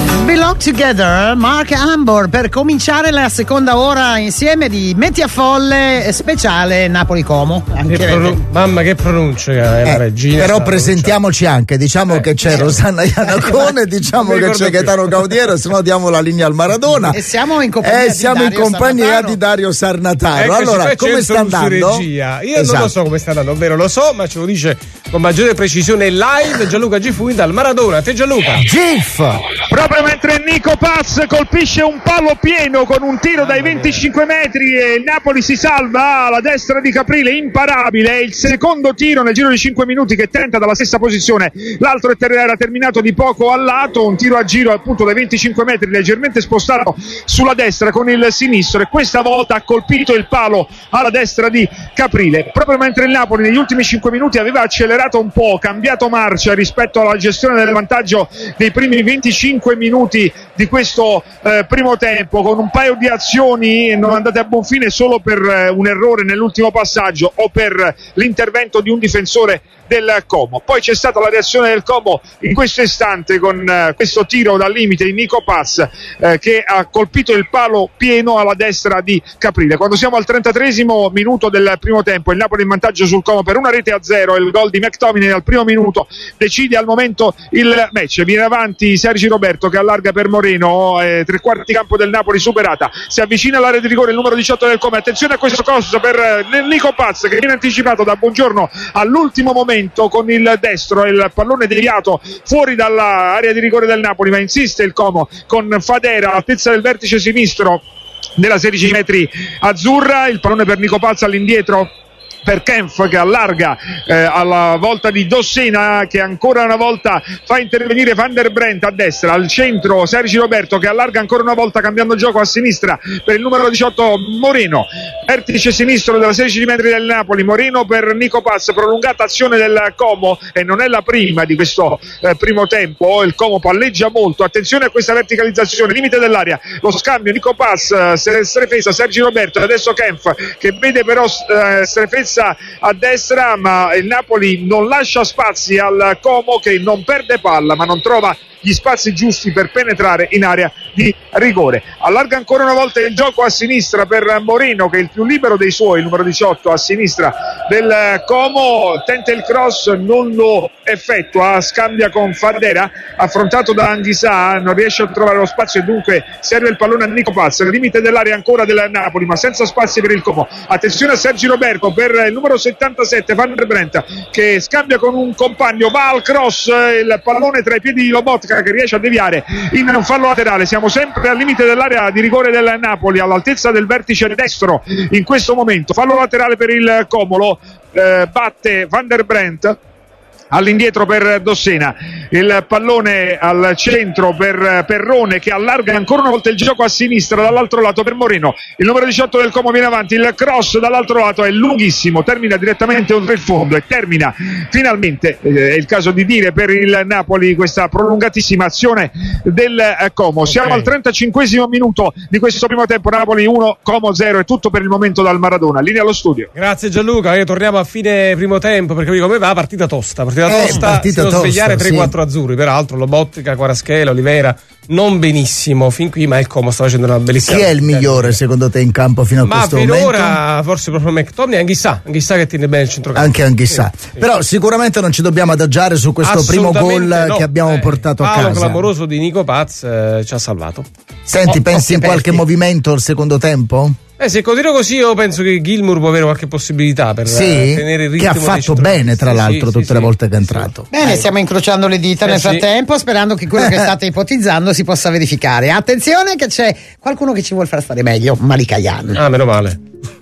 Talk Together, Mark Ambor, per cominciare la seconda ora insieme di Metti a Folle speciale Napoli-Como. Che pronun- mamma che pronuncia è la Eh, regina. però presentiamoci anche, diciamo Eh, che c'è certo. Rosanna Iannacone, diciamo Mi che ricordo c'è Gaetano Gaudiero, se no diamo la linea al Maradona. E siamo in compagnia, E di, siamo in Dario compagnia Sarnataro. di Dario Sarnataro. Eccoci, Allora, poi come c'è sta il Su andando? regia. Io Esatto. non lo so come sta andando, ovvero lo so, ma ce lo dice con maggiore precisione live Gianluca Gifuni dal Maradona. Te Gianluca. Gif! Proprio mentre Nico Paz colpisce un palo pieno con un tiro dai venticinque metri e il Napoli si salva alla destra di Caprile, imparabile. È il secondo tiro nel giro di cinque minuti che tenta dalla stessa posizione. L'altro era terminato di poco a lato, un tiro a giro appunto dai venticinque metri leggermente spostato sulla destra con il sinistro, e questa volta ha colpito il palo alla destra di Caprile. Proprio mentre il Napoli negli ultimi cinque minuti aveva accelerato un po', cambiato marcia rispetto alla gestione del vantaggio dei primi venticinque minuti di questo eh, primo tempo, con un paio di azioni non andate a buon fine solo per eh, un errore nell'ultimo passaggio o per l'intervento di un difensore del Como. Poi c'è stata la reazione del Como in questo istante con eh, questo tiro dal limite di Nico Paz eh, che ha colpito il palo pieno alla destra di Caprile. Quando siamo al trentatreesimo minuto del primo tempo, il Napoli in vantaggio sul Como per una rete a zero, il gol di McTominay al primo minuto decide al momento il match. Viene avanti Sergi Roberto che allarga per Moreno, eh, tre quarti campo del Napoli superata, si avvicina all'area di rigore il numero diciotto del Como. Attenzione a questo cross per eh, Nico Paz che viene anticipato da Buongiorno all'ultimo momento con il destro, il pallone deviato fuori dall'area di rigore del Napoli, ma insiste il Como con Fadera all'altezza del vertice sinistro della sedici metri azzurra, il pallone per Nico Paz all'indietro per Kempf che allarga eh, alla volta di Dossena, che ancora una volta fa intervenire Van der Brent a destra, al centro Sergi Roberto che allarga ancora una volta cambiando gioco a sinistra per il numero diciotto Moreno, vertice sinistro della sedici metri del Napoli, Moreno per Nico Paz, prolungata azione del Como e non è la prima di questo eh, primo tempo, il Como palleggia molto, attenzione a questa verticalizzazione, limite dell'area, lo scambio Nico Paz, Strefezza, Sergi Roberto e adesso Kempf che vede però eh, Strefezza a destra, ma il Napoli non lascia spazi al Como che non perde palla ma non trova gli spazi giusti per penetrare in area di rigore. Allarga ancora una volta il gioco a sinistra per Moreno che è il più libero dei suoi, il numero diciotto a sinistra del Como, tenta il cross, non lo effettua, scambia con Fadera affrontato da Anghissà, non riesce a trovare lo spazio e dunque serve il pallone a Nico Paz, limite dell'area ancora del Napoli ma senza spazi per il Como. Attenzione a Sergi Roberto per il numero settantasette Van der Brent che scambia con un compagno, va al cross, il pallone tra i piedi di Lobotka che riesce a deviare in un fallo laterale. Siamo sempre al limite dell'area di rigore del Napoli, all'altezza del vertice destro in questo momento, fallo laterale per il Como, eh, batte Van der Brent all'indietro per Dossena, il pallone al centro per Perrone che allarga ancora una volta il gioco a sinistra dall'altro lato per Moreno, il numero diciotto del Como viene avanti, il cross dall'altro lato è lunghissimo, termina direttamente oltre il fondo e termina finalmente, eh, è il caso di dire per il Napoli, questa prolungatissima azione del eh, Como. Siamo okay. al trentacinquesimo minuto di questo primo tempo, Napoli uno, Como zero, è tutto per il momento dal Maradona, linea allo studio. Grazie Gianluca, eh, torniamo a fine primo tempo per capire come va, partita tosta, partita Eh, tosta, partita si devono tosta, svegliare tre quattro sì. azzurri, peraltro Lobotka, Kvaratskhelia, Olivera non benissimo fin qui, ma il Como sta facendo una bellissima. Chi è il migliore secondo te in campo fino a ma questo finora, momento? Ma forse proprio McTominay, Anghissà, Anghissà che tiene bene il centrocampo. Anche Anghissà. Sì, sì. Però sicuramente non ci dobbiamo adagiare su questo primo gol no. che abbiamo eh, portato a casa. Il clamoroso di Nico Paz eh, ci ha salvato. Senti, oh, pensi in qualche perché? movimento al secondo tempo? Eh, se continua così io penso che Gilmour può avere qualche possibilità per sì, eh, tenere il ritmo. Che ha fatto bene tra l'altro sì, tutte sì, le sì, volte che è sì, entrato. Sì. Bene, stiamo incrociando le dita eh, nel frattempo sì. sperando che quello che state ipotizzando si possa verificare. Attenzione che c'è qualcuno che ci vuole far stare meglio, Malika Yan. Ah, meno male.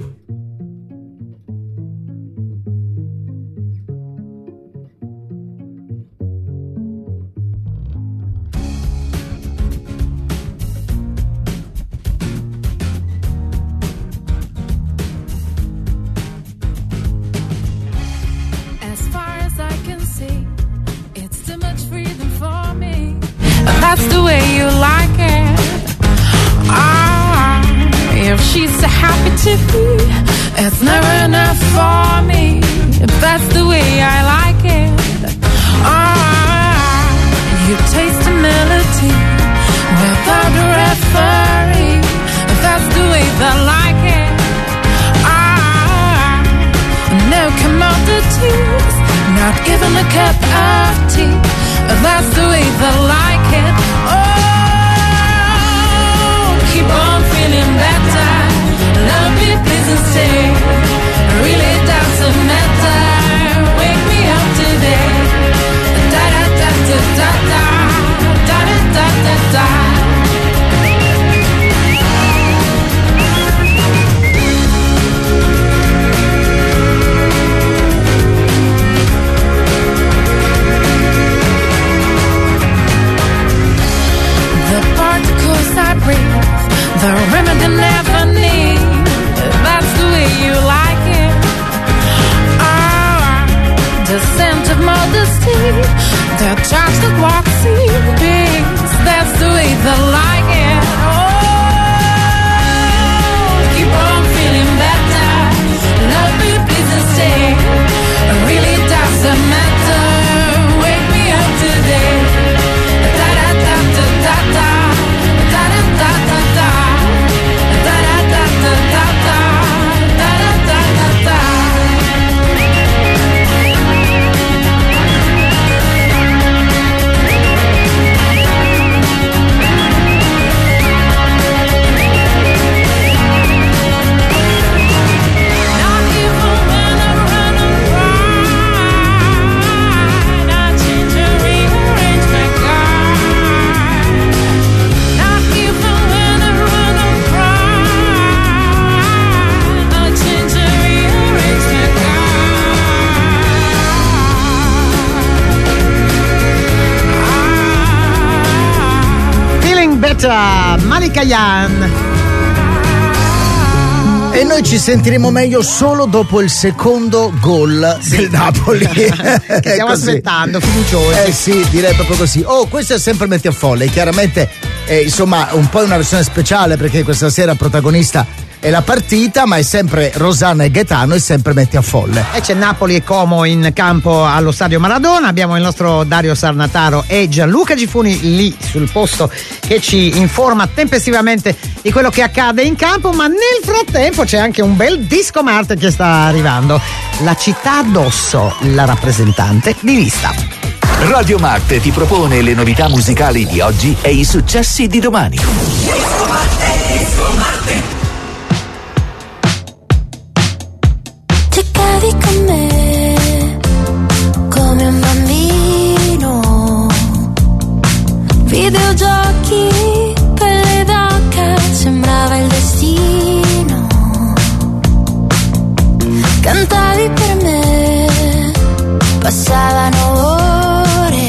That's the way you like it. Ah, if she's so happy to be, it's never enough for me. If that's the way I like it. Ah, you taste the melody, where the tears, not even a cup of tea. That's the way they like it. Oh, keep on feeling better. Love me, please, and stay. Really doesn't matter. Wake me up today. Da da da da da da da da da da da. I breathe, the remedy never need. That's the way you like it. Ah, the scent of modesty, the touch that walks in peace. That's the way they like it. Oh, keep on feeling better. Love me, please, and stay. It really doesn't matter. Wake me up today. Da da da da da da. Malika Yan. E noi ci sentiremo meglio solo dopo il secondo gol sì. del Napoli. Che stiamo così. aspettando, fiduciosi. Eh sì, direi proprio così. Oh, questo è sempre Metti a Folle. Chiaramente, eh, insomma, un po' una versione speciale perché questa sera protagonista è la partita, ma è sempre Rosanna e Gaetano e sempre Metti a Folle. E c'è Napoli e Como in campo allo stadio Maradona. Abbiamo il nostro Dario Sarnataro e Gianluca Gifuni lì sul posto che ci informa tempestivamente di quello che accade in campo, ma nel frattempo c'è anche un bel disco Marte che sta arrivando. La città addosso, la rappresentante di lista. Radio Marte ti propone le novità musicali di oggi e i successi di domani. Disco Marte, Disco Marte. Giocavi con me come un bambino, videogiochi, pelle d'oca, sembrava il destino. Cantavi per me, passavano ore,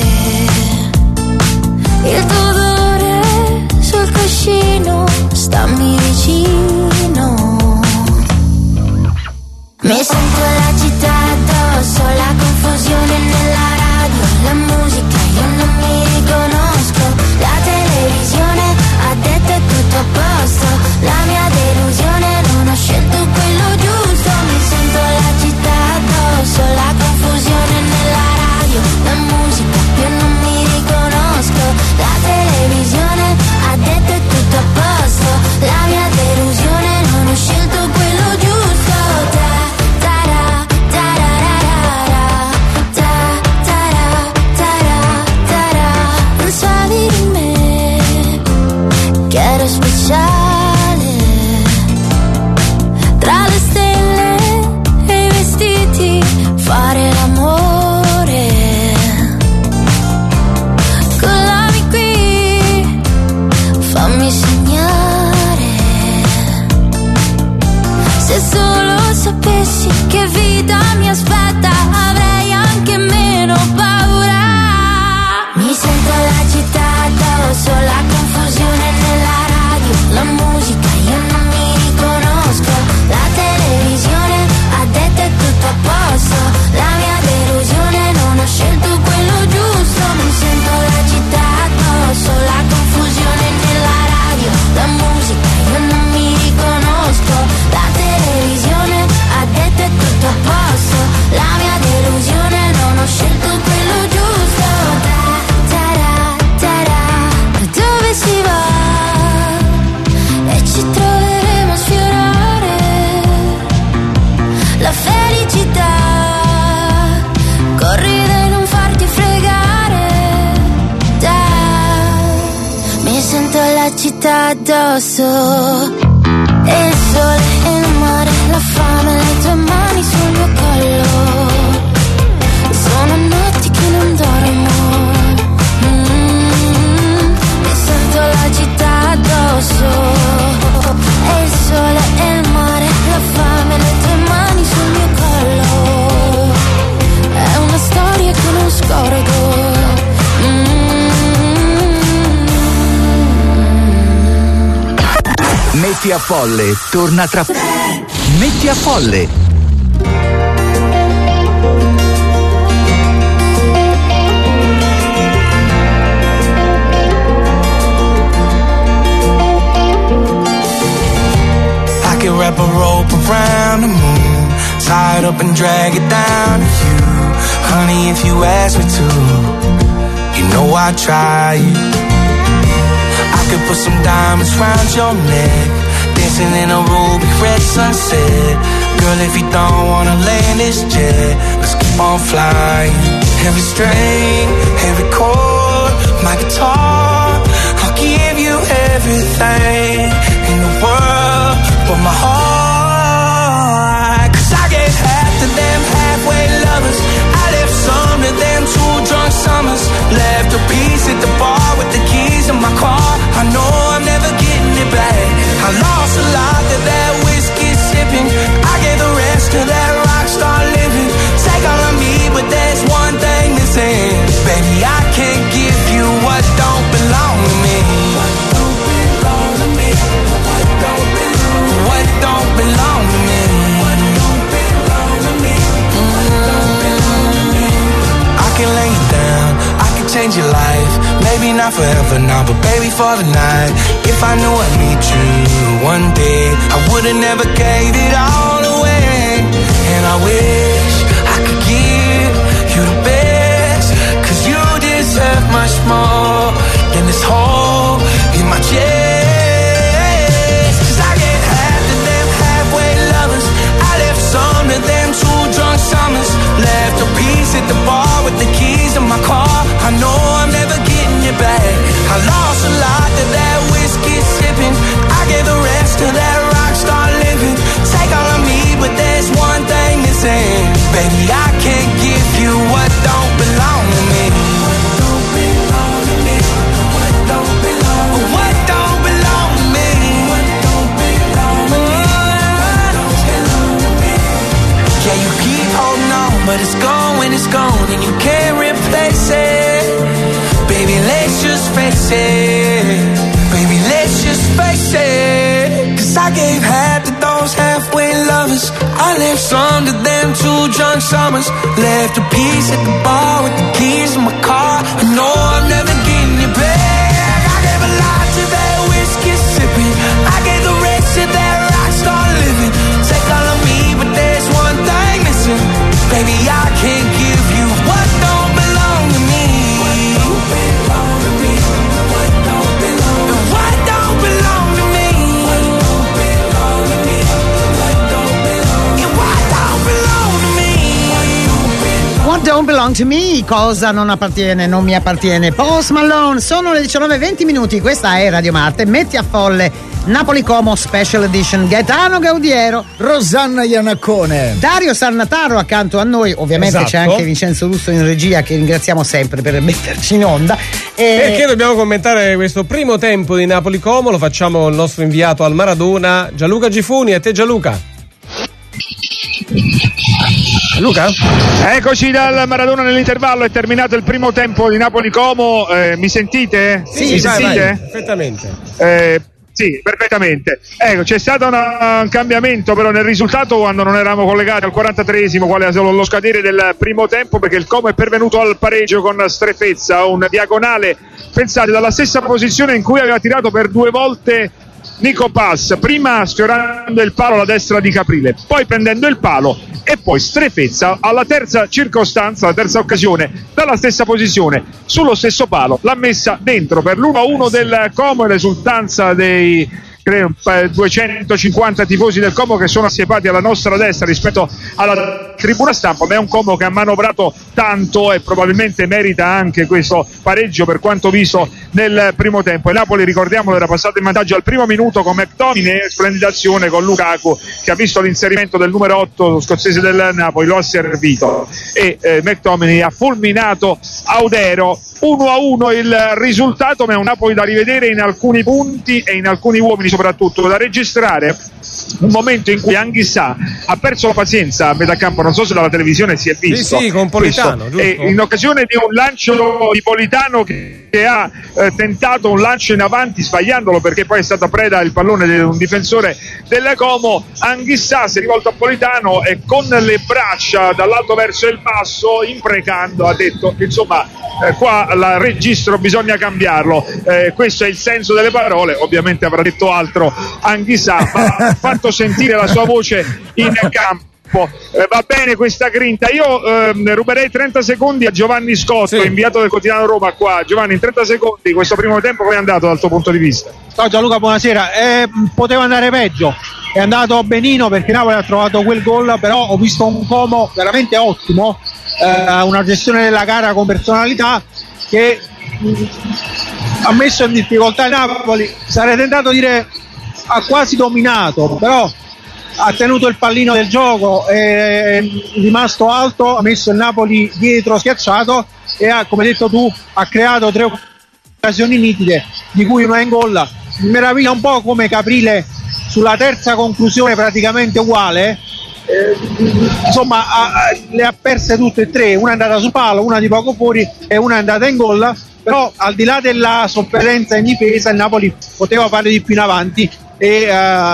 il tuo odore sul cuscino, stammi vicino. Mi sento la città addosso, la confusione nella radio, la musica io non mi riconosco, la televisione ha detto è tutto a posto, la mia delusione non ho scelto quello giusto. Mi sento la città addosso, la confusione nella radio, la musica io non mi riconosco, la televisione ha detto è tutto a posto, la mia delusione non ho scelto quello giusto. Speciale tra le stelle e i vestiti, fare l'amore. Collami qui, fammi sognare. Se solo sapessi che vita mi aspetta, avrei anche meno paura. Mi sento la città addosso, la confusione nella la musica io non mi riconosco, la televisione ha detto è tutto a posto, la mia addosso. E il sole e il mare, la fame, le tue mani sul mio collo. Sono notti che non dormo, mm, mi sento la città addosso. E il sole e il mare, la fame, le tue mani sul mio collo. È una storia che non scordo. Metti a Folle torna tra. Metti a Folle. I can wrap a rope around the moon, tie it up and drag it down to you. Honey, if you ask me to, you know I'd try. I could put some diamonds round your neck, dancing in a ruby red sunset. Girl, if you don't wanna land this jet, let's keep on flying. Every string, every chord, my guitar, I'll give you everything in the world but my heart. Cause I gave half to them halfway lovers, I left some to them two drunk summers. Left a piece at the bar with the keys in my car, I know I'm never getting it back. I lost a lot to that whiskey sipping, I gave the rest to that rock star living. Take all of me, but there's one thing missing. Baby, I can't give you what don't belong to me. What don't belong to me? What don't belong? What don't belong to me? What don't belong to me? What don't belong to me? I can lay you down, I can change your life. Maybe not forever now, but baby for the night. If I knew I'd meet you one day, I would've never gave it all away. And I wish I could give you the best, cause you deserve much more than this hole in my chest. Cause I get half to them halfway lovers, I left some to them two drunk summers. Left a piece at the bar with the keys in my car, I know I'm never getting it back. I lost a lot to that whiskey sipping, I gave the rest to that rock star living. Take all of me, but there's one thing missing. Baby, I can't give you what don't belong to me. What don't belong to me? What don't belong? What don't belong to me? What don't belong to me? What don't belong to me? Yeah, you keep holding on, but it's gone when it's gone, and you can't replace it. Baby, let's just face it. Baby, let's just face it. Cause I gave half to those halfway lovers, I left some to them two drunk summers. Left a piece at the bar with the keys in my car, I know I'm never getting it back. I gave a lot to that whiskey sipping, I gave the rest to that rock star living. Take all of me, but there's one thing missing. Baby, I can't give you what don't belong to me. What don't belong to me? What don't belong? What don't belong to me? What don't belong to me? What don't belong? Yeah, what don't belong to me? What don't belong to me? Cosa non appartiene, non mi appartiene. Post Malone, sono le diciannove e venti minuti, questa è Radio Marte, Metti a Folle, Napoli Como Special Edition. Gaetano Gaudiero, Rosanna Iannacone, Dario Sarnataro accanto a noi, ovviamente esatto. C'è anche Vincenzo Russo in regia, che ringraziamo sempre per metterci in onda. E... perché dobbiamo commentare questo primo tempo di Napoli Como, lo facciamo il nostro inviato al Maradona, Gianluca Gifuni. A te Gianluca. Luca? Eccoci dal Maradona nell'intervallo, è terminato il primo tempo di Napoli Como, eh, mi sentite? Sì, mi vai, sentite? vai, perfettamente. Eh, Sì, perfettamente. Ecco, c'è stato una, un cambiamento però nel risultato quando non eravamo collegati al quarantatreesimo, quale è lo scadere del primo tempo, perché il Como è pervenuto al pareggio con Strefezza, un diagonale, pensate, dalla stessa posizione in cui aveva tirato per due volte Nico Pass, prima sfiorando il palo alla destra di Caprile, poi prendendo il palo, e poi Strefezza alla terza circostanza, la terza occasione, dalla stessa posizione, sullo stesso palo, l'ha messa dentro per l'uno a uno del Como, e l'esultanza dei credo, duecentocinquanta tifosi del Como che sono assiepati alla nostra destra rispetto alla tribuna stampa, ma è un Como che ha manovrato tanto e probabilmente merita anche questo pareggio per quanto visto nel primo tempo. E Napoli, ricordiamolo, era passato in vantaggio al primo minuto con McTominay, splendida azione con Lukaku che ha visto l'inserimento del numero otto scozzese del Napoli, lo ha servito e eh, McTominay ha fulminato Audero. uno a uno il risultato, ma è un Napoli da rivedere in alcuni punti e in alcuni uomini soprattutto, da registrare un momento in cui Anghissà ha perso la pazienza a metà campo, non so se dalla televisione si è visto. Sì, sì, con Politano, e in occasione di un lancio di Politano che, che ha eh, tentato un lancio in avanti sbagliandolo perché poi è stata preda il pallone di un difensore del Como, Anghissà si è rivolto a Politano e con le braccia dall'alto verso il basso, imprecando, ha detto insomma eh, qua il registro bisogna cambiarlo, eh, questo è il senso delle parole, ovviamente avrà detto altro Anghissà, ma ha fatto sentire la sua voce in campo. Eh, va bene questa grinta, io eh, ruberei trenta secondi a Giovanni Scotto, sì. inviato del quotidiano Roma qua. Giovanni, in trenta secondi questo primo tempo come è andato dal tuo punto di vista? Ciao Gianluca, buonasera. Eh, poteva andare peggio, è andato benino perché Napoli ha trovato quel gol, però ho visto un Como veramente ottimo, eh, una gestione della gara con personalità che mh, ha messo in difficoltà il Napoli. Sarei tentato di dire ha quasi dominato, però ha tenuto il pallino del gioco, è rimasto alto, ha messo il Napoli dietro schiacciato e ha, come hai detto tu, ha creato tre occasioni nitide di cui una in gol. Mi meraviglia un po' come Caprile sulla terza conclusione praticamente uguale, eh, insomma ha, le ha perse tutte e tre, una è andata su palo, una di poco fuori e una è andata in gol, però al di là della sofferenza in difesa il Napoli poteva fare di più in avanti e uh,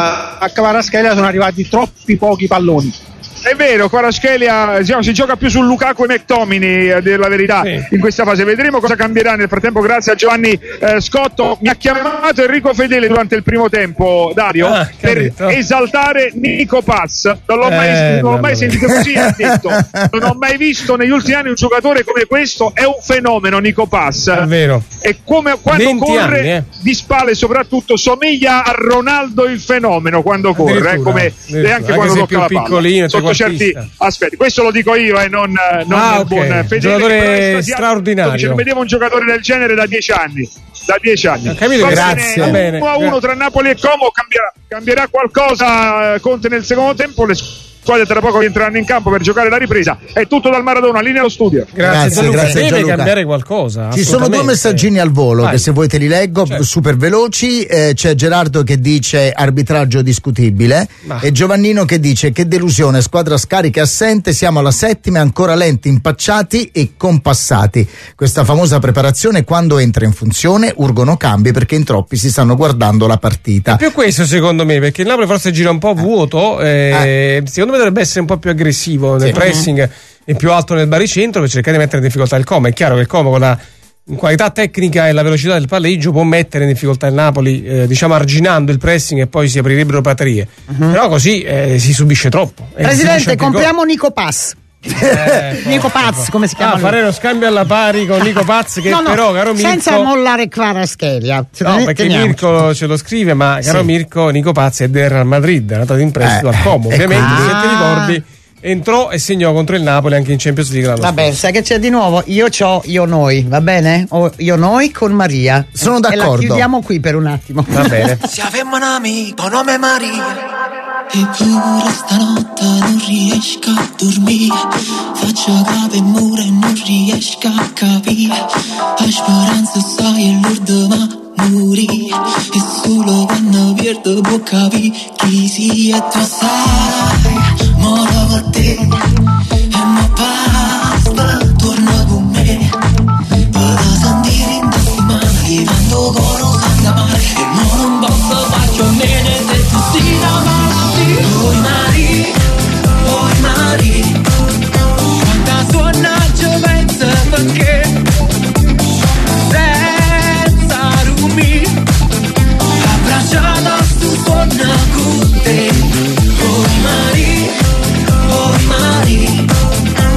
a Kvaratskhelia sono arrivati troppi pochi palloni. È vero, Kvaratskhelia diciamo, si gioca più su Lukaku e McTominay, a dire la verità, sì. in questa fase. Vedremo cosa cambierà nel frattempo. Grazie a Giovanni eh, Scotto. Mi ha chiamato Enrico Fedele durante il primo tempo, Dario, ah, per detto? esaltare Nico Paz. Non l'ho mai, eh, non l'ho mai sentito così, ha detto. Non ho mai visto negli ultimi anni un giocatore come questo, è un fenomeno Nico Paz. È vero. E come quando corre anni, eh. di spalle soprattutto somiglia a Ronaldo il fenomeno quando corre, eh, come e anche quando tocca la palla. Sotto certi aspetti, questo lo dico io e eh, non, non ah, il okay. buon Fedele, giocatore straordinario. Dice, non vedevo un giocatore del genere da dieci anni. Da dieci anni. Capito, grazie. Bene, uno a uno tra Napoli e Como, cambierà, cambierà qualcosa Conte nel secondo tempo. Le squadre tra poco rientreranno in campo per giocare la ripresa. È tutto dal Maradona, linea allo studio. Grazie, grazie, grazie Deve Gianluca. cambiare qualcosa. Ci sono due messaggini al volo. Vai. Che se vuoi te li leggo, certo. super veloci. Eh, c'è Gerardo che dice arbitraggio discutibile Ma. e Giovannino che dice che delusione, squadra scarica e assente, siamo alla settima e ancora lenti, impacciati e compassati. Questa famosa preparazione quando entra in funzione urgono cambi perché in troppi si stanno guardando la partita. È più questo secondo me, perché il Napoli forse gira un po' vuoto, eh, eh. secondo me dovrebbe essere un po' più aggressivo nel sì. pressing e più alto nel baricentro per cercare di mettere in difficoltà il Como. È chiaro che il Como con la qualità tecnica e la velocità del palleggio può mettere in difficoltà il Napoli, eh, diciamo arginando il pressing e poi si aprirebbero batterie, uh-huh. però così eh, si subisce troppo. Presidente, compriamo Nico Pass. Eh, Nico Paz, come si chiama? Ah, fare lo scambio alla pari con Nico Paz che no, no, però caro Mirko senza mollare Kvaratskhelia, no, perché Mirko ce lo scrive, ma caro sì. Mirko, Nico Paz è del Real Madrid, è andato in prestito eh, al Como, ovviamente ah. se ti ricordi entrò e segnò contro il Napoli anche in Champions League l'anno vabbè scorso. Sai che c'è di nuovo? Io c'ho io noi, va bene? O io noi con Maria. Sono d'accordo. E la chiudiamo qui per un attimo. Va bene. Se avemmo un amico nome Maria eppure stanotte non riesco a dormire, faccio capo e muro e non riesco a capire, la speranza sai è l'urdo ma morì, e solo quando perdo può capire chi si è tu sai, moro con te e ma basta, torna con me, vado sentire in mani quando coro santa mare, e non posso faccio bene se tu sei la Oi Mari, oi Mari, quanta suona giovenza perché senza rumi, abbracciata su suona con te. Oi Mari, oi Mari,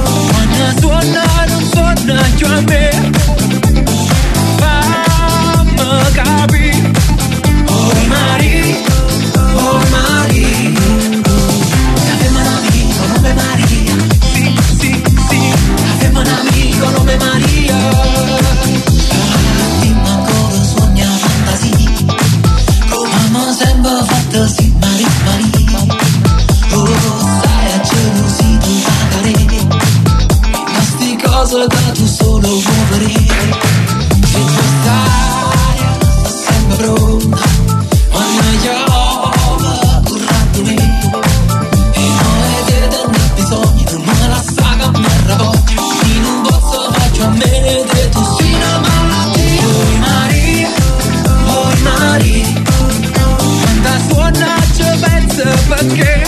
cosa che tu solo vuoi aprire. Se tu stai sempre pronta, quando piove correndo nero, e noi che ne bisogno, non me la sa che mi rapporto, in un pozzo faccio a me che tu sei una malattia. Oi Maria, oi Maria, quando suona ci penso perché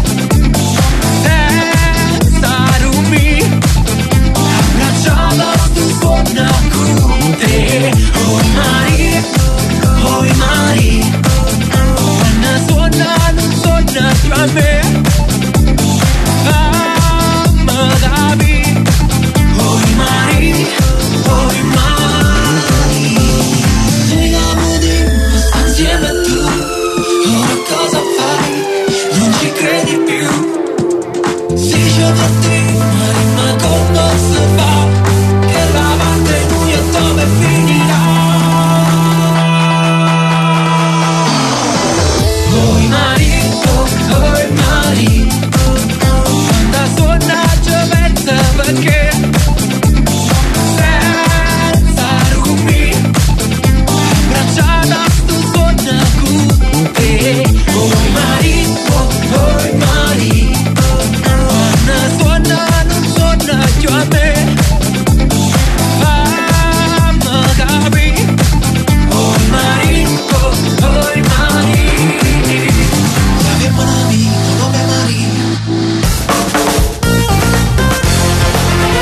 senza dormire, abbracciata sto suona con te. Oi Maria, oi Maria, quando suona non suona più a me, fammi capire. Oi Maria, oi Maria, legami di me, sta insieme a tu, ora cosa fai? Non ci credi più. Si c'è per te, ma rima con non si fa, che la parte noi e dove finirà. Oi Maria, oi Maria, quando suona ci pensa perché senza dormire, abbracciata sto suona con te. Oi Maria, oi Maria, quando suona non suona più a me, fammi capire. Oi Maria, oi Maria, avevamo un amico nome Maria.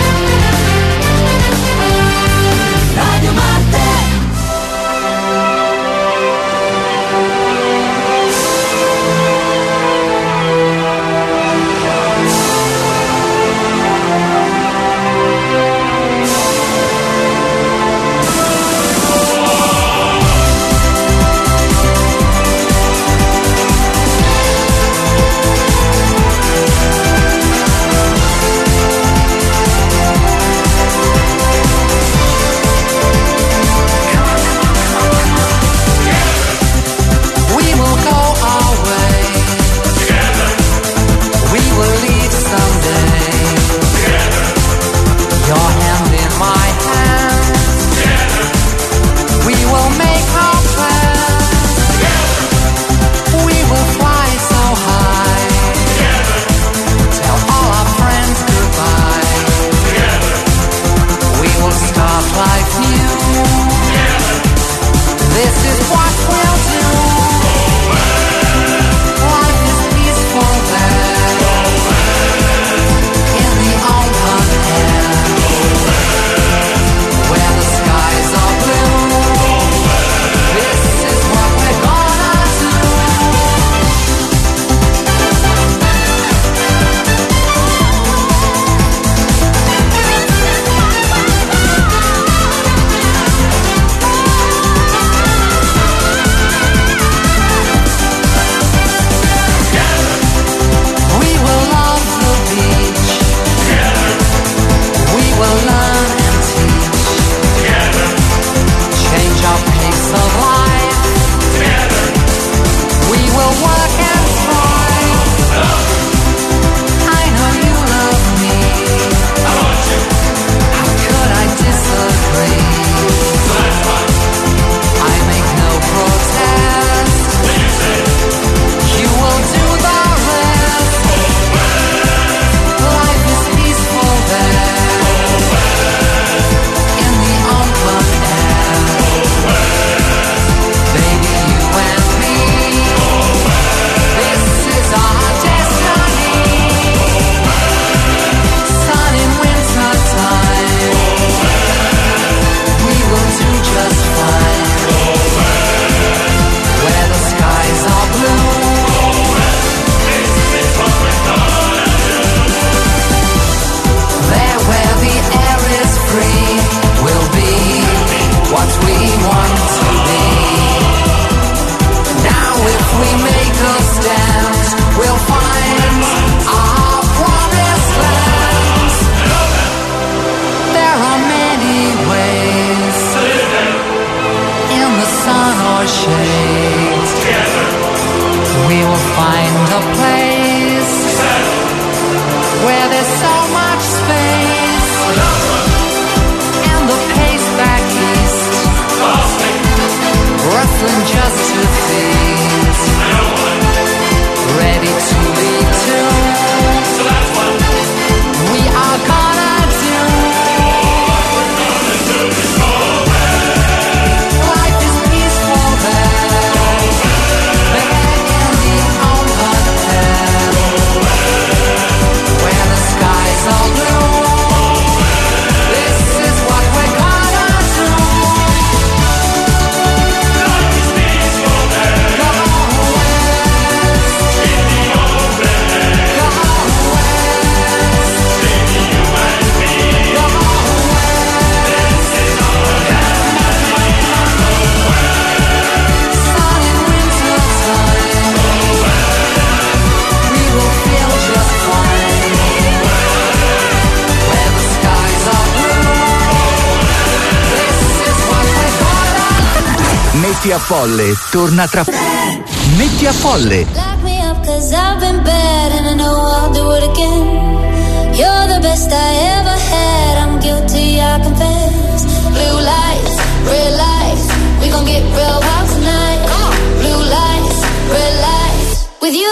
Metti a Folle torna tra Metti a Folle. Lock me up 'cause I've been bad and I know I'll do it again. You're the best I ever had. I'm guilty, I confess. Blue lights, red lights. We gon' get real wild tonight. Blue lights, red lights. With you.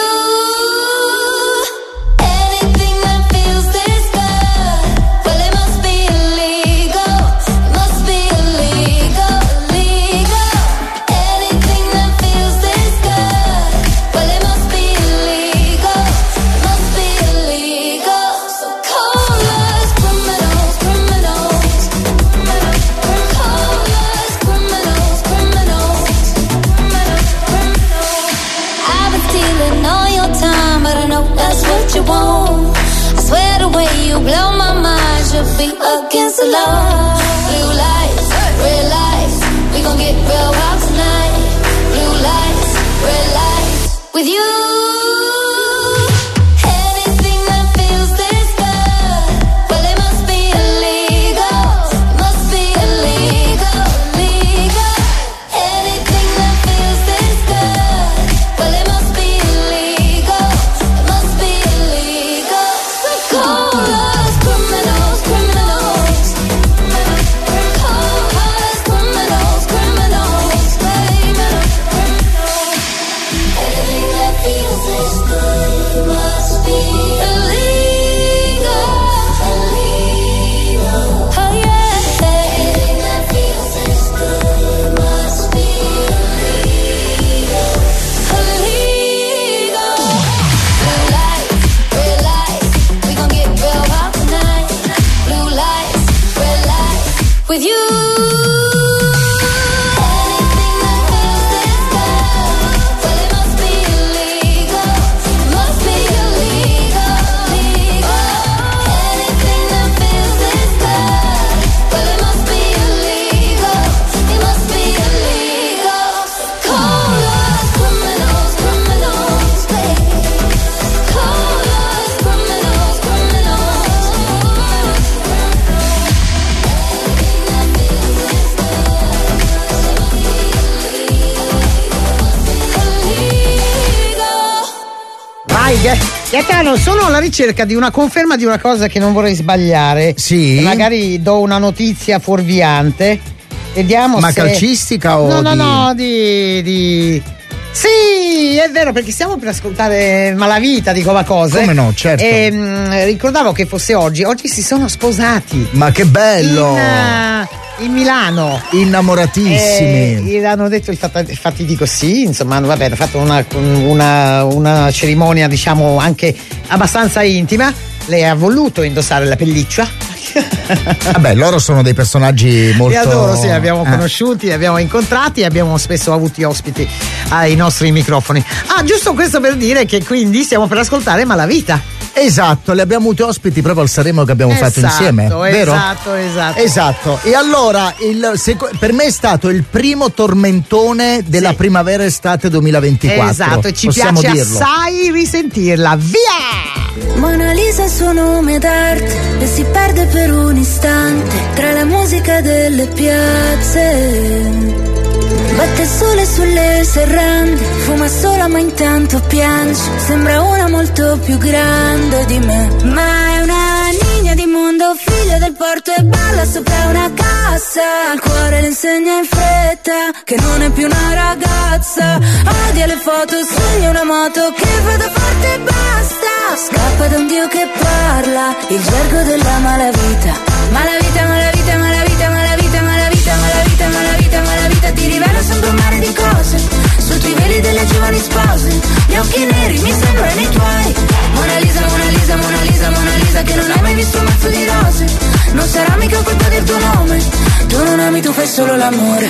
Against the law. Blue lights, red lights. We gon' get real wild tonight. Blue lights, red lights. With you. With you. Gaetano, sono alla ricerca di una conferma di una cosa che non vorrei sbagliare. Sì. Magari do una notizia fuorviante. Vediamo Ma se. calcistica o. No, no, di... no, di. di... Sì, è vero, perché stiamo per ascoltare Malavita di Cova Cose. Come no, certo. E mh, ricordavo che fosse oggi. Oggi si sono sposati. Ma che bello! In, uh, in Milano. Innamoratissimi. E hanno detto il fat- fatidico sì, insomma, vabbè, hanno fatto una, una, una cerimonia, diciamo, anche abbastanza intima. Lei ha voluto indossare la pelliccia. Vabbè, loro sono dei personaggi molto. Li adoro, sì, li abbiamo eh. conosciuti, li abbiamo incontrati e abbiamo spesso avuti ospiti ai nostri microfoni. Ah, giusto questo per dire che quindi stiamo per ascoltare Malavita. Esatto, li abbiamo avuti ospiti proprio al Sanremo che abbiamo esatto, fatto insieme, vero? Esatto, esatto. Esatto. E allora, il, seco- per me è stato il primo tormentone della sì. primavera-estate duemilaventiquattro. Esatto, e ci Possiamo piace dirlo. assai risentirla. Via! Mona Lisa è il suo nome d'arte e si perde per un istante tra la musica delle piazze. Batte il sole sulle serrande, fuma sola ma intanto piange. Sembra una molto più grande di me, ma è una niña di mondo, figlia del porto e balla sopra una cassa. Al cuore le insegna in fretta che non è più una ragazza. Odia le foto, sogna una moto che va da forte e basta. Scappa da un dio che parla, il gergo della malavita. Malavita, malavita, malavita, malavita, malavita, malavita, malavita, malavita. Ti rivela sempre un mare di cose sui tuoi veli delle giovani spose. Gli occhi neri mi sembrano i tuoi. Mona Lisa, Mona Lisa, Mona Lisa, Mona Lisa, che non hai mai visto un mazzo di rose. Non sarà mica colpa del tuo nome. Tu non ami, tu fai solo l'amore.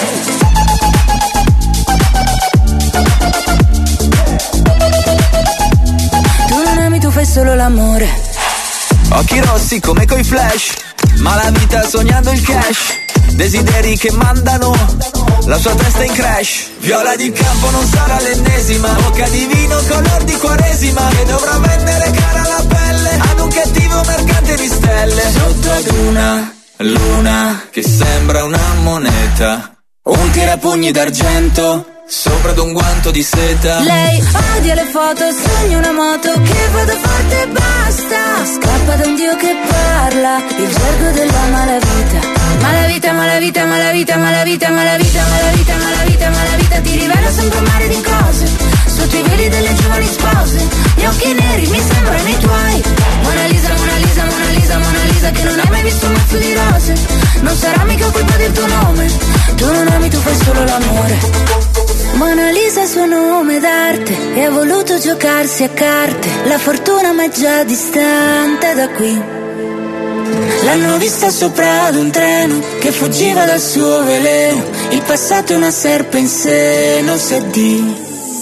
Tu non ami, tu fai solo l'amore. Occhi rossi come coi flash, malavita sognando il cash. Desideri che mandano la sua testa in crash. Viola di campo non sarà l'ennesima, bocca di vino color di quaresima, che dovrà vendere cara la pelle ad un cattivo mercante di stelle. Sotto ad una luna che sembra una moneta, Un tirapugni d'argento sopra ad un guanto di seta. Lei odia le foto, sogna una moto che vada forte e basta. Scappa da un dio che parla, il gergo della malavita. Malavita, malavita, malavita, malavita, malavita, malavita, malavita, malavita. Ti rivela sempre un mare di cose sotto i veli delle giovani spose. Gli occhi neri mi sembrano i tuoi. Mona Lisa, Mona Lisa, Mona Lisa, Mona Lisa, che non hai mai visto un mazzo di rose. Non sarà mica colpa del tuo nome. Tu non ami, tu fai solo l'amore. Mona Lisa è il suo nome d'arte e ha voluto giocarsi a carte. La fortuna ma è già distante da qui. L'hanno vista sopra ad un treno che fuggiva dal suo veleno. Il passato è una serpe in seno, sa di.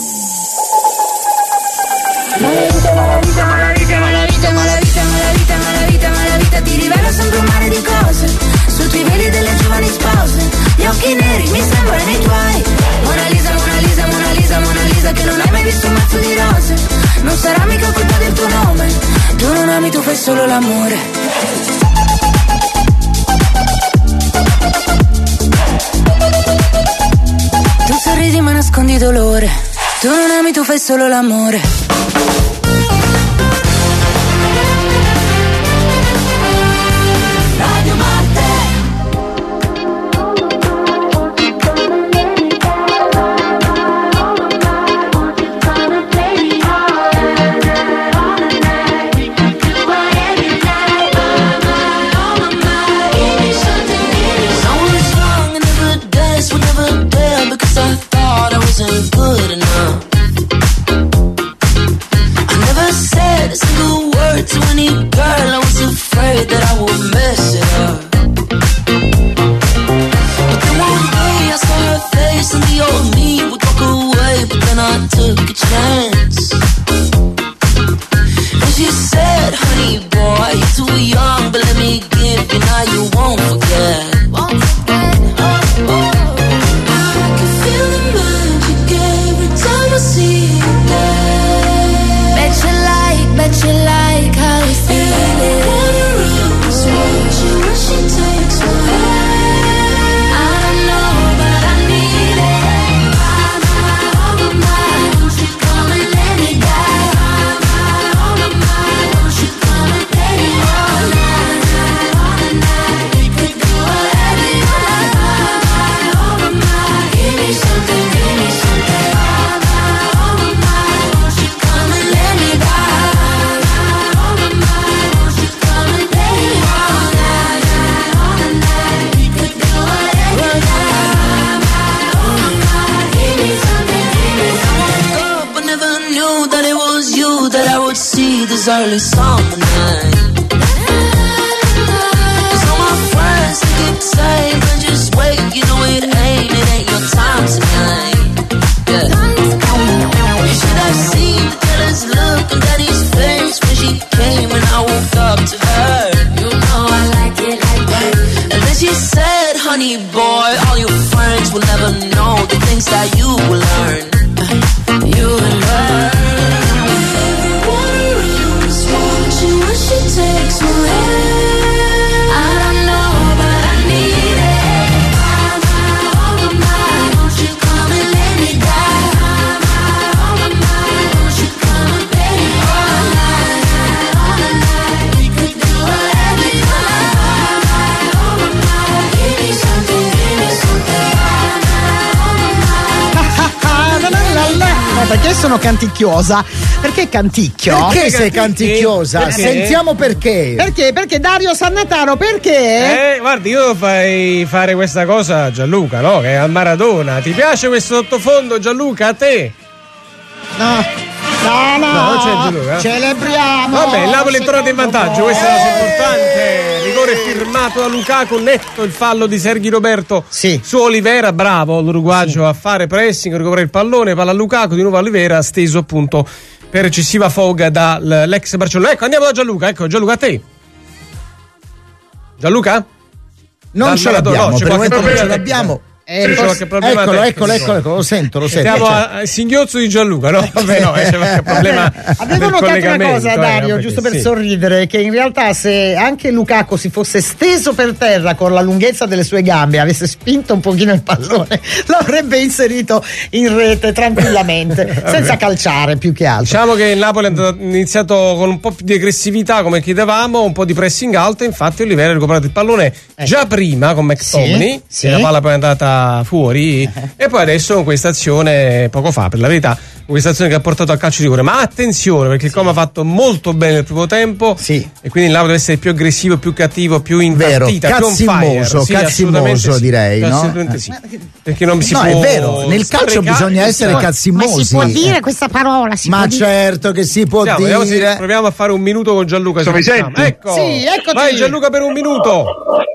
Malavita, malavita, malavita, malavita, malavita, malavita, malavita, malavita. Ti rivela sempre un mare di cose sotto i veli delle giovani spose. Gli occhi neri mi sembrano i tuoi. Mona Lisa, Mona Lisa, Mona Lisa, Mona Lisa, che non hai mai visto un mazzo di rose. Non sarà mica colpa del tuo nome. Tu non ami, tu fai solo l'amore. Tu sorridi ma nascondi dolore. Tu non ami, tu fai solo l'amore. Good enough. I never said a single word to any girl. I was afraid that I would mess it up. But then one day I saw her face and the old me would walk away. But then I took a chance. And she said, honey boy, you're too young, but let me give you, now you won't forget. Won't forget, oh, oh. I can feel the magic every time I see you there. Bet you like, bet you like how we feel it. So watch you when she takes my hand. I don't know, but I need it. My, my, oh my, my, won't you come and let me die? My, my, oh my, my, won't you come and play me all night, all night? We could do whatever you like. My, my, oh my, my, give me something, give me something. My, my, oh my, my, won't you come and let me die? My, my, oh my, my, won't you come and play me all night, all night? We could do whatever you like. My, my, oh my, my, give me something, give me something. I woke up, I never knew that it was you that I would see this early summer night. Cause all my friends, they keep saying, but just wait, you know it ain't, it ain't your time tonight. Yeah. You should have seen the jealous look on Daddy's face when she came and I woke up to her. You know I like it like that. And then she said, honey boy, all your friends will never know the things that you will learn. You will learn. Everyone around is watching when she takes my hand. I don't know, but I need it. My, my, oh my, my, won't you come and let me die? My, my, oh my, my, won't you come and play me all night, all night? We could do whatever you like. My, my, oh my, my, give me something, give me something. My, my, oh my, my, won't you come and let me die? No, perché sono canticchiosa? Perché canticchio? Perché sei canticchiosa? Perché? Sentiamo perché. Perché? Perché Dario Sannataro, perché? Eh, guardi, io fai fare questa cosa a Gianluca, no? Che è a Maradona. Ti piace questo sottofondo, Gianluca? A te? No. No, no, No, non c'è Gianluca. celebriamo. Vabbè, il Napoli è tornato in vantaggio, gol. questa è la cosa importante. Rigore firmato da Lukaku, netto il fallo di Sergio Roberto sì. su Olivera, bravo l'uruguagio sì. a fare pressing, a recuperare il pallone, palla a Lukaku, di nuovo Olivera, steso appunto per eccessiva foga dall'ex Barcellona. Ecco, andiamo da Gianluca, ecco Gianluca a te. Gianluca? Non Dal ce Maradona, l'abbiamo, no, per il momento non ce problema l'abbiamo. Eh, Eh, c'è qualche problema eccolo, tecnico. eccolo, eccolo, eccolo, lo sento, lo sento. Siamo a a singhiozzo di Gianluca, no? Vabbè, no, c'è qualche problema. Avevo del notato una collegamento, cosa, eh, Dario, vabbè, giusto per sì. sorridere, che in realtà se anche Lukaku si fosse steso per terra con la lunghezza delle sue gambe, avesse spinto un pochino il pallone, lo avrebbe inserito in rete tranquillamente, senza calciare più che altro. Diciamo che il Napoli ha iniziato con un po' più di aggressività, come chiedevamo, un po' di pressing alto, infatti Oliveira ha recuperato il pallone già prima con McTominay, sì, che la sì. palla poi è andata fuori, e poi adesso con questa azione, poco fa per la verità, questa azione che ha portato al calcio di rigore. Ma attenzione, perché il Como ha fatto molto bene il primo tempo, e quindi il Napoli deve essere più aggressivo, più cattivo, più in Vero, partita, più on fire. cazzimoso, Sì, cazzimoso assolutamente sì. direi, no? Assolutamente sì. Perché non si No, può è vero, nel calcio sprecare- bisogna essere Ma- cazzimosi. Ma si può dire questa parola? Si Ma può dire? certo che si può Andiamo, vediamo se dire. proviamo a fare un minuto con Gianluca. Sto se mi riusciamo. senti? Ecco. Sì, eccoti. Vai Gianluca per un minuto.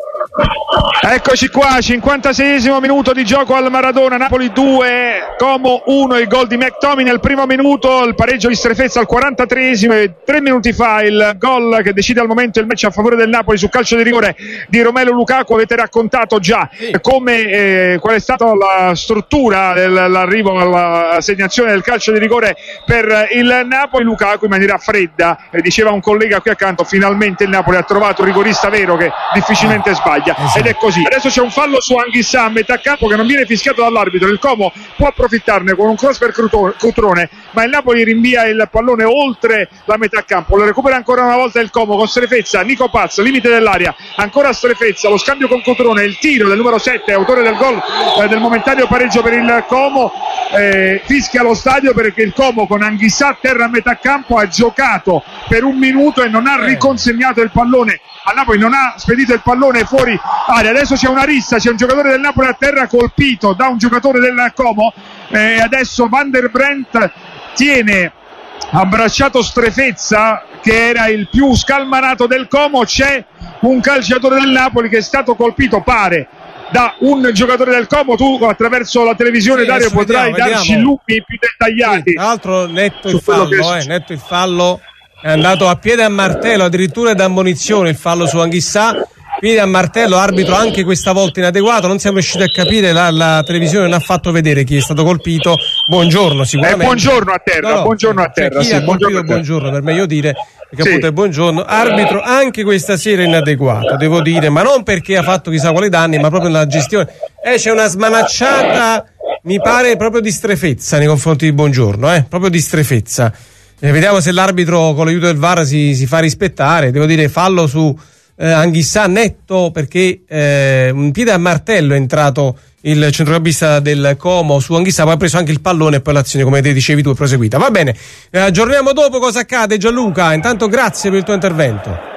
Eccoci qua, cinquantaseiesimo minuto di gioco al Maradona, Napoli due, Como uno, il gol di McTominay nel primo minuto, il pareggio di Strefezza al quarantatreesimo e tre minuti fa il gol che decide al momento il match a favore del Napoli su calcio di rigore di Romelu Lukaku. Avete raccontato già come eh, qual è stata la struttura dell'arrivo all'assegnazione del calcio di rigore per il Napoli. Lukaku in maniera fredda, eh, diceva un collega qui accanto, finalmente il Napoli ha trovato un rigorista vero che difficilmente sbaglia, ed è così. Adesso c'è un fallo su Anghissà a metà campo che non viene fischiato dall'arbitro, il Como può approfittarne con un cross per Cutrone, ma il Napoli rinvia il pallone oltre la metà campo, lo recupera ancora una volta il Como con Strefezza, Nico Paz, limite dell'area, ancora Strefezza, lo scambio con Cutrone, il tiro del numero sette, autore del gol eh, del momentaneo pareggio per il Como, eh, fischia lo stadio perché il Como con Anghissà a terra a metà campo ha giocato per un minuto e non ha riconsegnato il pallone al Napoli, non ha spedito il pallone fuori area. Adesso c'è una rissa, c'è un giocatore del Napoli a terra colpito da un giocatore del Como, e eh, adesso Van der Brent tiene abbracciato Strefezza che era il più scalmanato del Como. C'è un calciatore del Napoli che è stato colpito, pare, da un giocatore del Como. Tu attraverso la televisione, Sì, Dario, adesso potrai vediamo, darci vediamo. lumi più dettagliati. Sì, tra l'altro netto su il quello che è fallo, eh, successo. netto il fallo, è andato a piede a martello, addirittura da ammonizione il fallo su Anghissà. Piede a martello, arbitro anche questa volta inadeguato, non siamo riusciti a capire, la, la televisione non ha fatto vedere chi è stato colpito. Buongiorno sicuramente. Eh, buongiorno a terra, No, no, buongiorno a cioè, terra. chi sì, ha colpito buongiorno a terra. buongiorno, per meglio dire, perché Sì. appunto è buongiorno. Arbitro anche questa sera inadeguato, devo dire, ma non perché ha fatto chissà quali danni, ma proprio nella gestione. Eh, c'è una smanacciata, mi pare, proprio di Strefezza nei confronti di Buongiorno, eh, proprio di Strefezza. Eh, vediamo se l'arbitro con l'aiuto del V A R si, si fa rispettare. Devo dire, fallo su eh, Anghissà netto, perché eh, un piede a martello è entrato il centrocampista del Como su Anghissà, poi ha preso anche il pallone e poi l'azione, come te dicevi tu, è proseguita. Va bene, eh, aggiorniamo dopo cosa accade, Gianluca. Intanto grazie per il tuo intervento.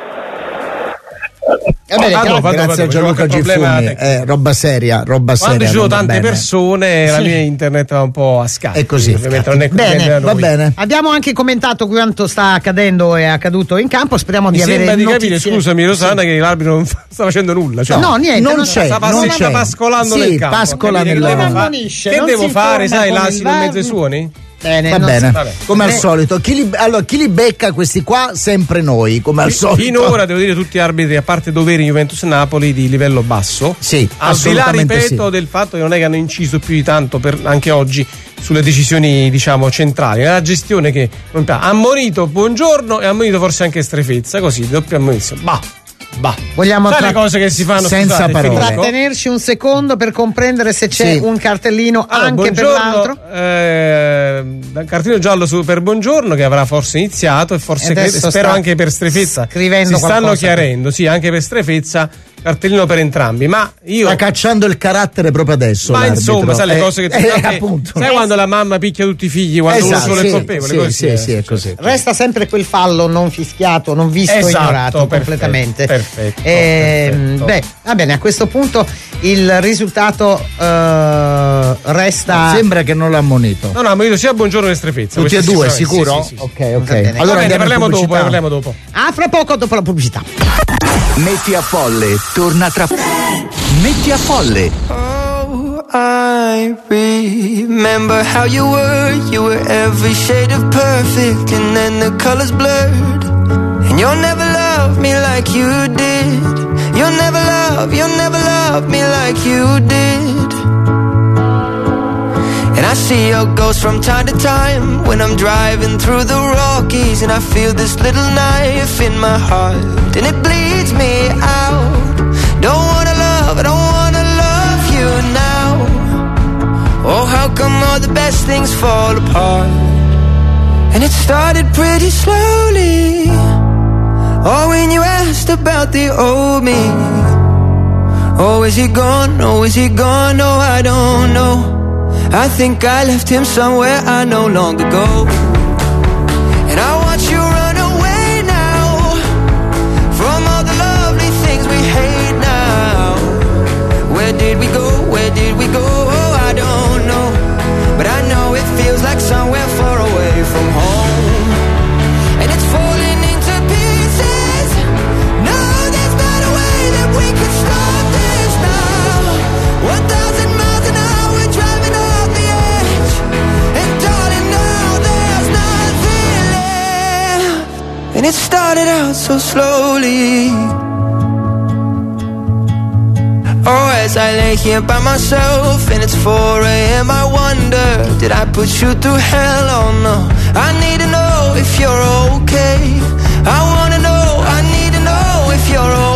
Eh bene, Ah, dopo, grazie dopo, a dopo, Gianluca c'è un problema Giffoni, tecnico. eh, roba seria, roba Quando seria. ci sono non va tante bene. persone, la Sì. mia internet va un po' a scatto. È così, ovviamente non è Bene, dipende da va noi. bene. Abbiamo anche commentato quanto sta accadendo e è accaduto in campo. Speriamo Mi di sembra avere di notizie. capire, scusami Rosanna, che l'arbitro non fa- sta facendo nulla. Cioè, No, niente, non non c'è, sta, non sta c'è. pascolando Sì, nel campo. pascola capire nel- che devo Non fare? ammonisce, Che non devo si fare, informa sai, con il l'asino in V A R. mezzo ai suoni? Bene, Va non bene, si- Vabbè. come al Eh, solito. Chi li, allora, chi li becca questi qua? Sempre noi, come al solito. Finora devo dire tutti arbitri, a parte doveri Juventus e Napoli, di livello basso. Sì, Al di là, assolutamente ripeto, sì. del fatto che non è che hanno inciso più di tanto per, anche oggi sulle decisioni, diciamo, centrali. È la gestione che non ha ammonito Buongiorno e ha ammonito forse anche Strefezza, così, doppia ammonizione. Bah, bah. Vogliamo Sai tra- le cose che si fanno senza scusate, parole. finisco? trattenerci un secondo per comprendere se c'è Sì. un cartellino Allora, anche per buongiorno, l'altro. eh, cartellino giallo su, per Buongiorno, che avrà forse iniziato e forse E adesso cre- spero sta anche per Strefezza scrivendo si stanno qualcosa. chiarendo, sì, anche per Strefezza cartellino per entrambi, ma io Sta cacciando il carattere proprio adesso. ma l'arbitro. insomma, sai le Eh, cose che tu eh, sai, appunto. sai quando la mamma picchia tutti i figli quando uno Esatto, solo sì, è colpevole, sì, così sì, è. sì, è così. Resta sempre quel fallo non fischiato, non visto, Esatto, ignorato perfetto, completamente. perfetto, Ehm, perfetto. Beh, va bene, a questo punto il risultato eh, resta. Sembra che non l'ha ammonito. No, no, ma io sia Buongiorno che Strefezza. Tutti e questo due, sicuramente, sicuro? sì, sì, sì. Ok, ok. Va bene. Allora Va bene, andiamo in parliamo dopo, pubblicità. eh, parliamo dopo. A fra poco dopo la pubblicità. Metti a folle, torna tra. Metti a folle. Oh, I remember how you were. You were every shade of perfect, and then the colors blurred. And you'll never love me like you did. You'll never love, you'll never love me like you did. I see your ghost from time to time when I'm driving through the Rockies, and I feel this little knife in my heart and it bleeds me out. Don't wanna love, I don't wanna love you now. Oh, how come all the best things fall apart? And it started pretty slowly. Oh, when you asked about the old me. Oh, is he gone? Oh, is he gone? Oh, I don't know. I think I left him somewhere I no longer go. And I watch you run away now from all the lovely things we hate now. Where did we go? Where did we go? Oh, I don't know. But I know it feels like somewhere far away from home. And it's falling into pieces. No, there's not a way that we could stop this now. One thousand miles an hour driving off the edge. And darling, now there's nothing left. And it started out so slowly. Oh, as I lay here by myself and it's four a.m. I wonder, did I put you through hell? Oh no, I need to know if you're okay. I wanna know, I need to know if you're okay.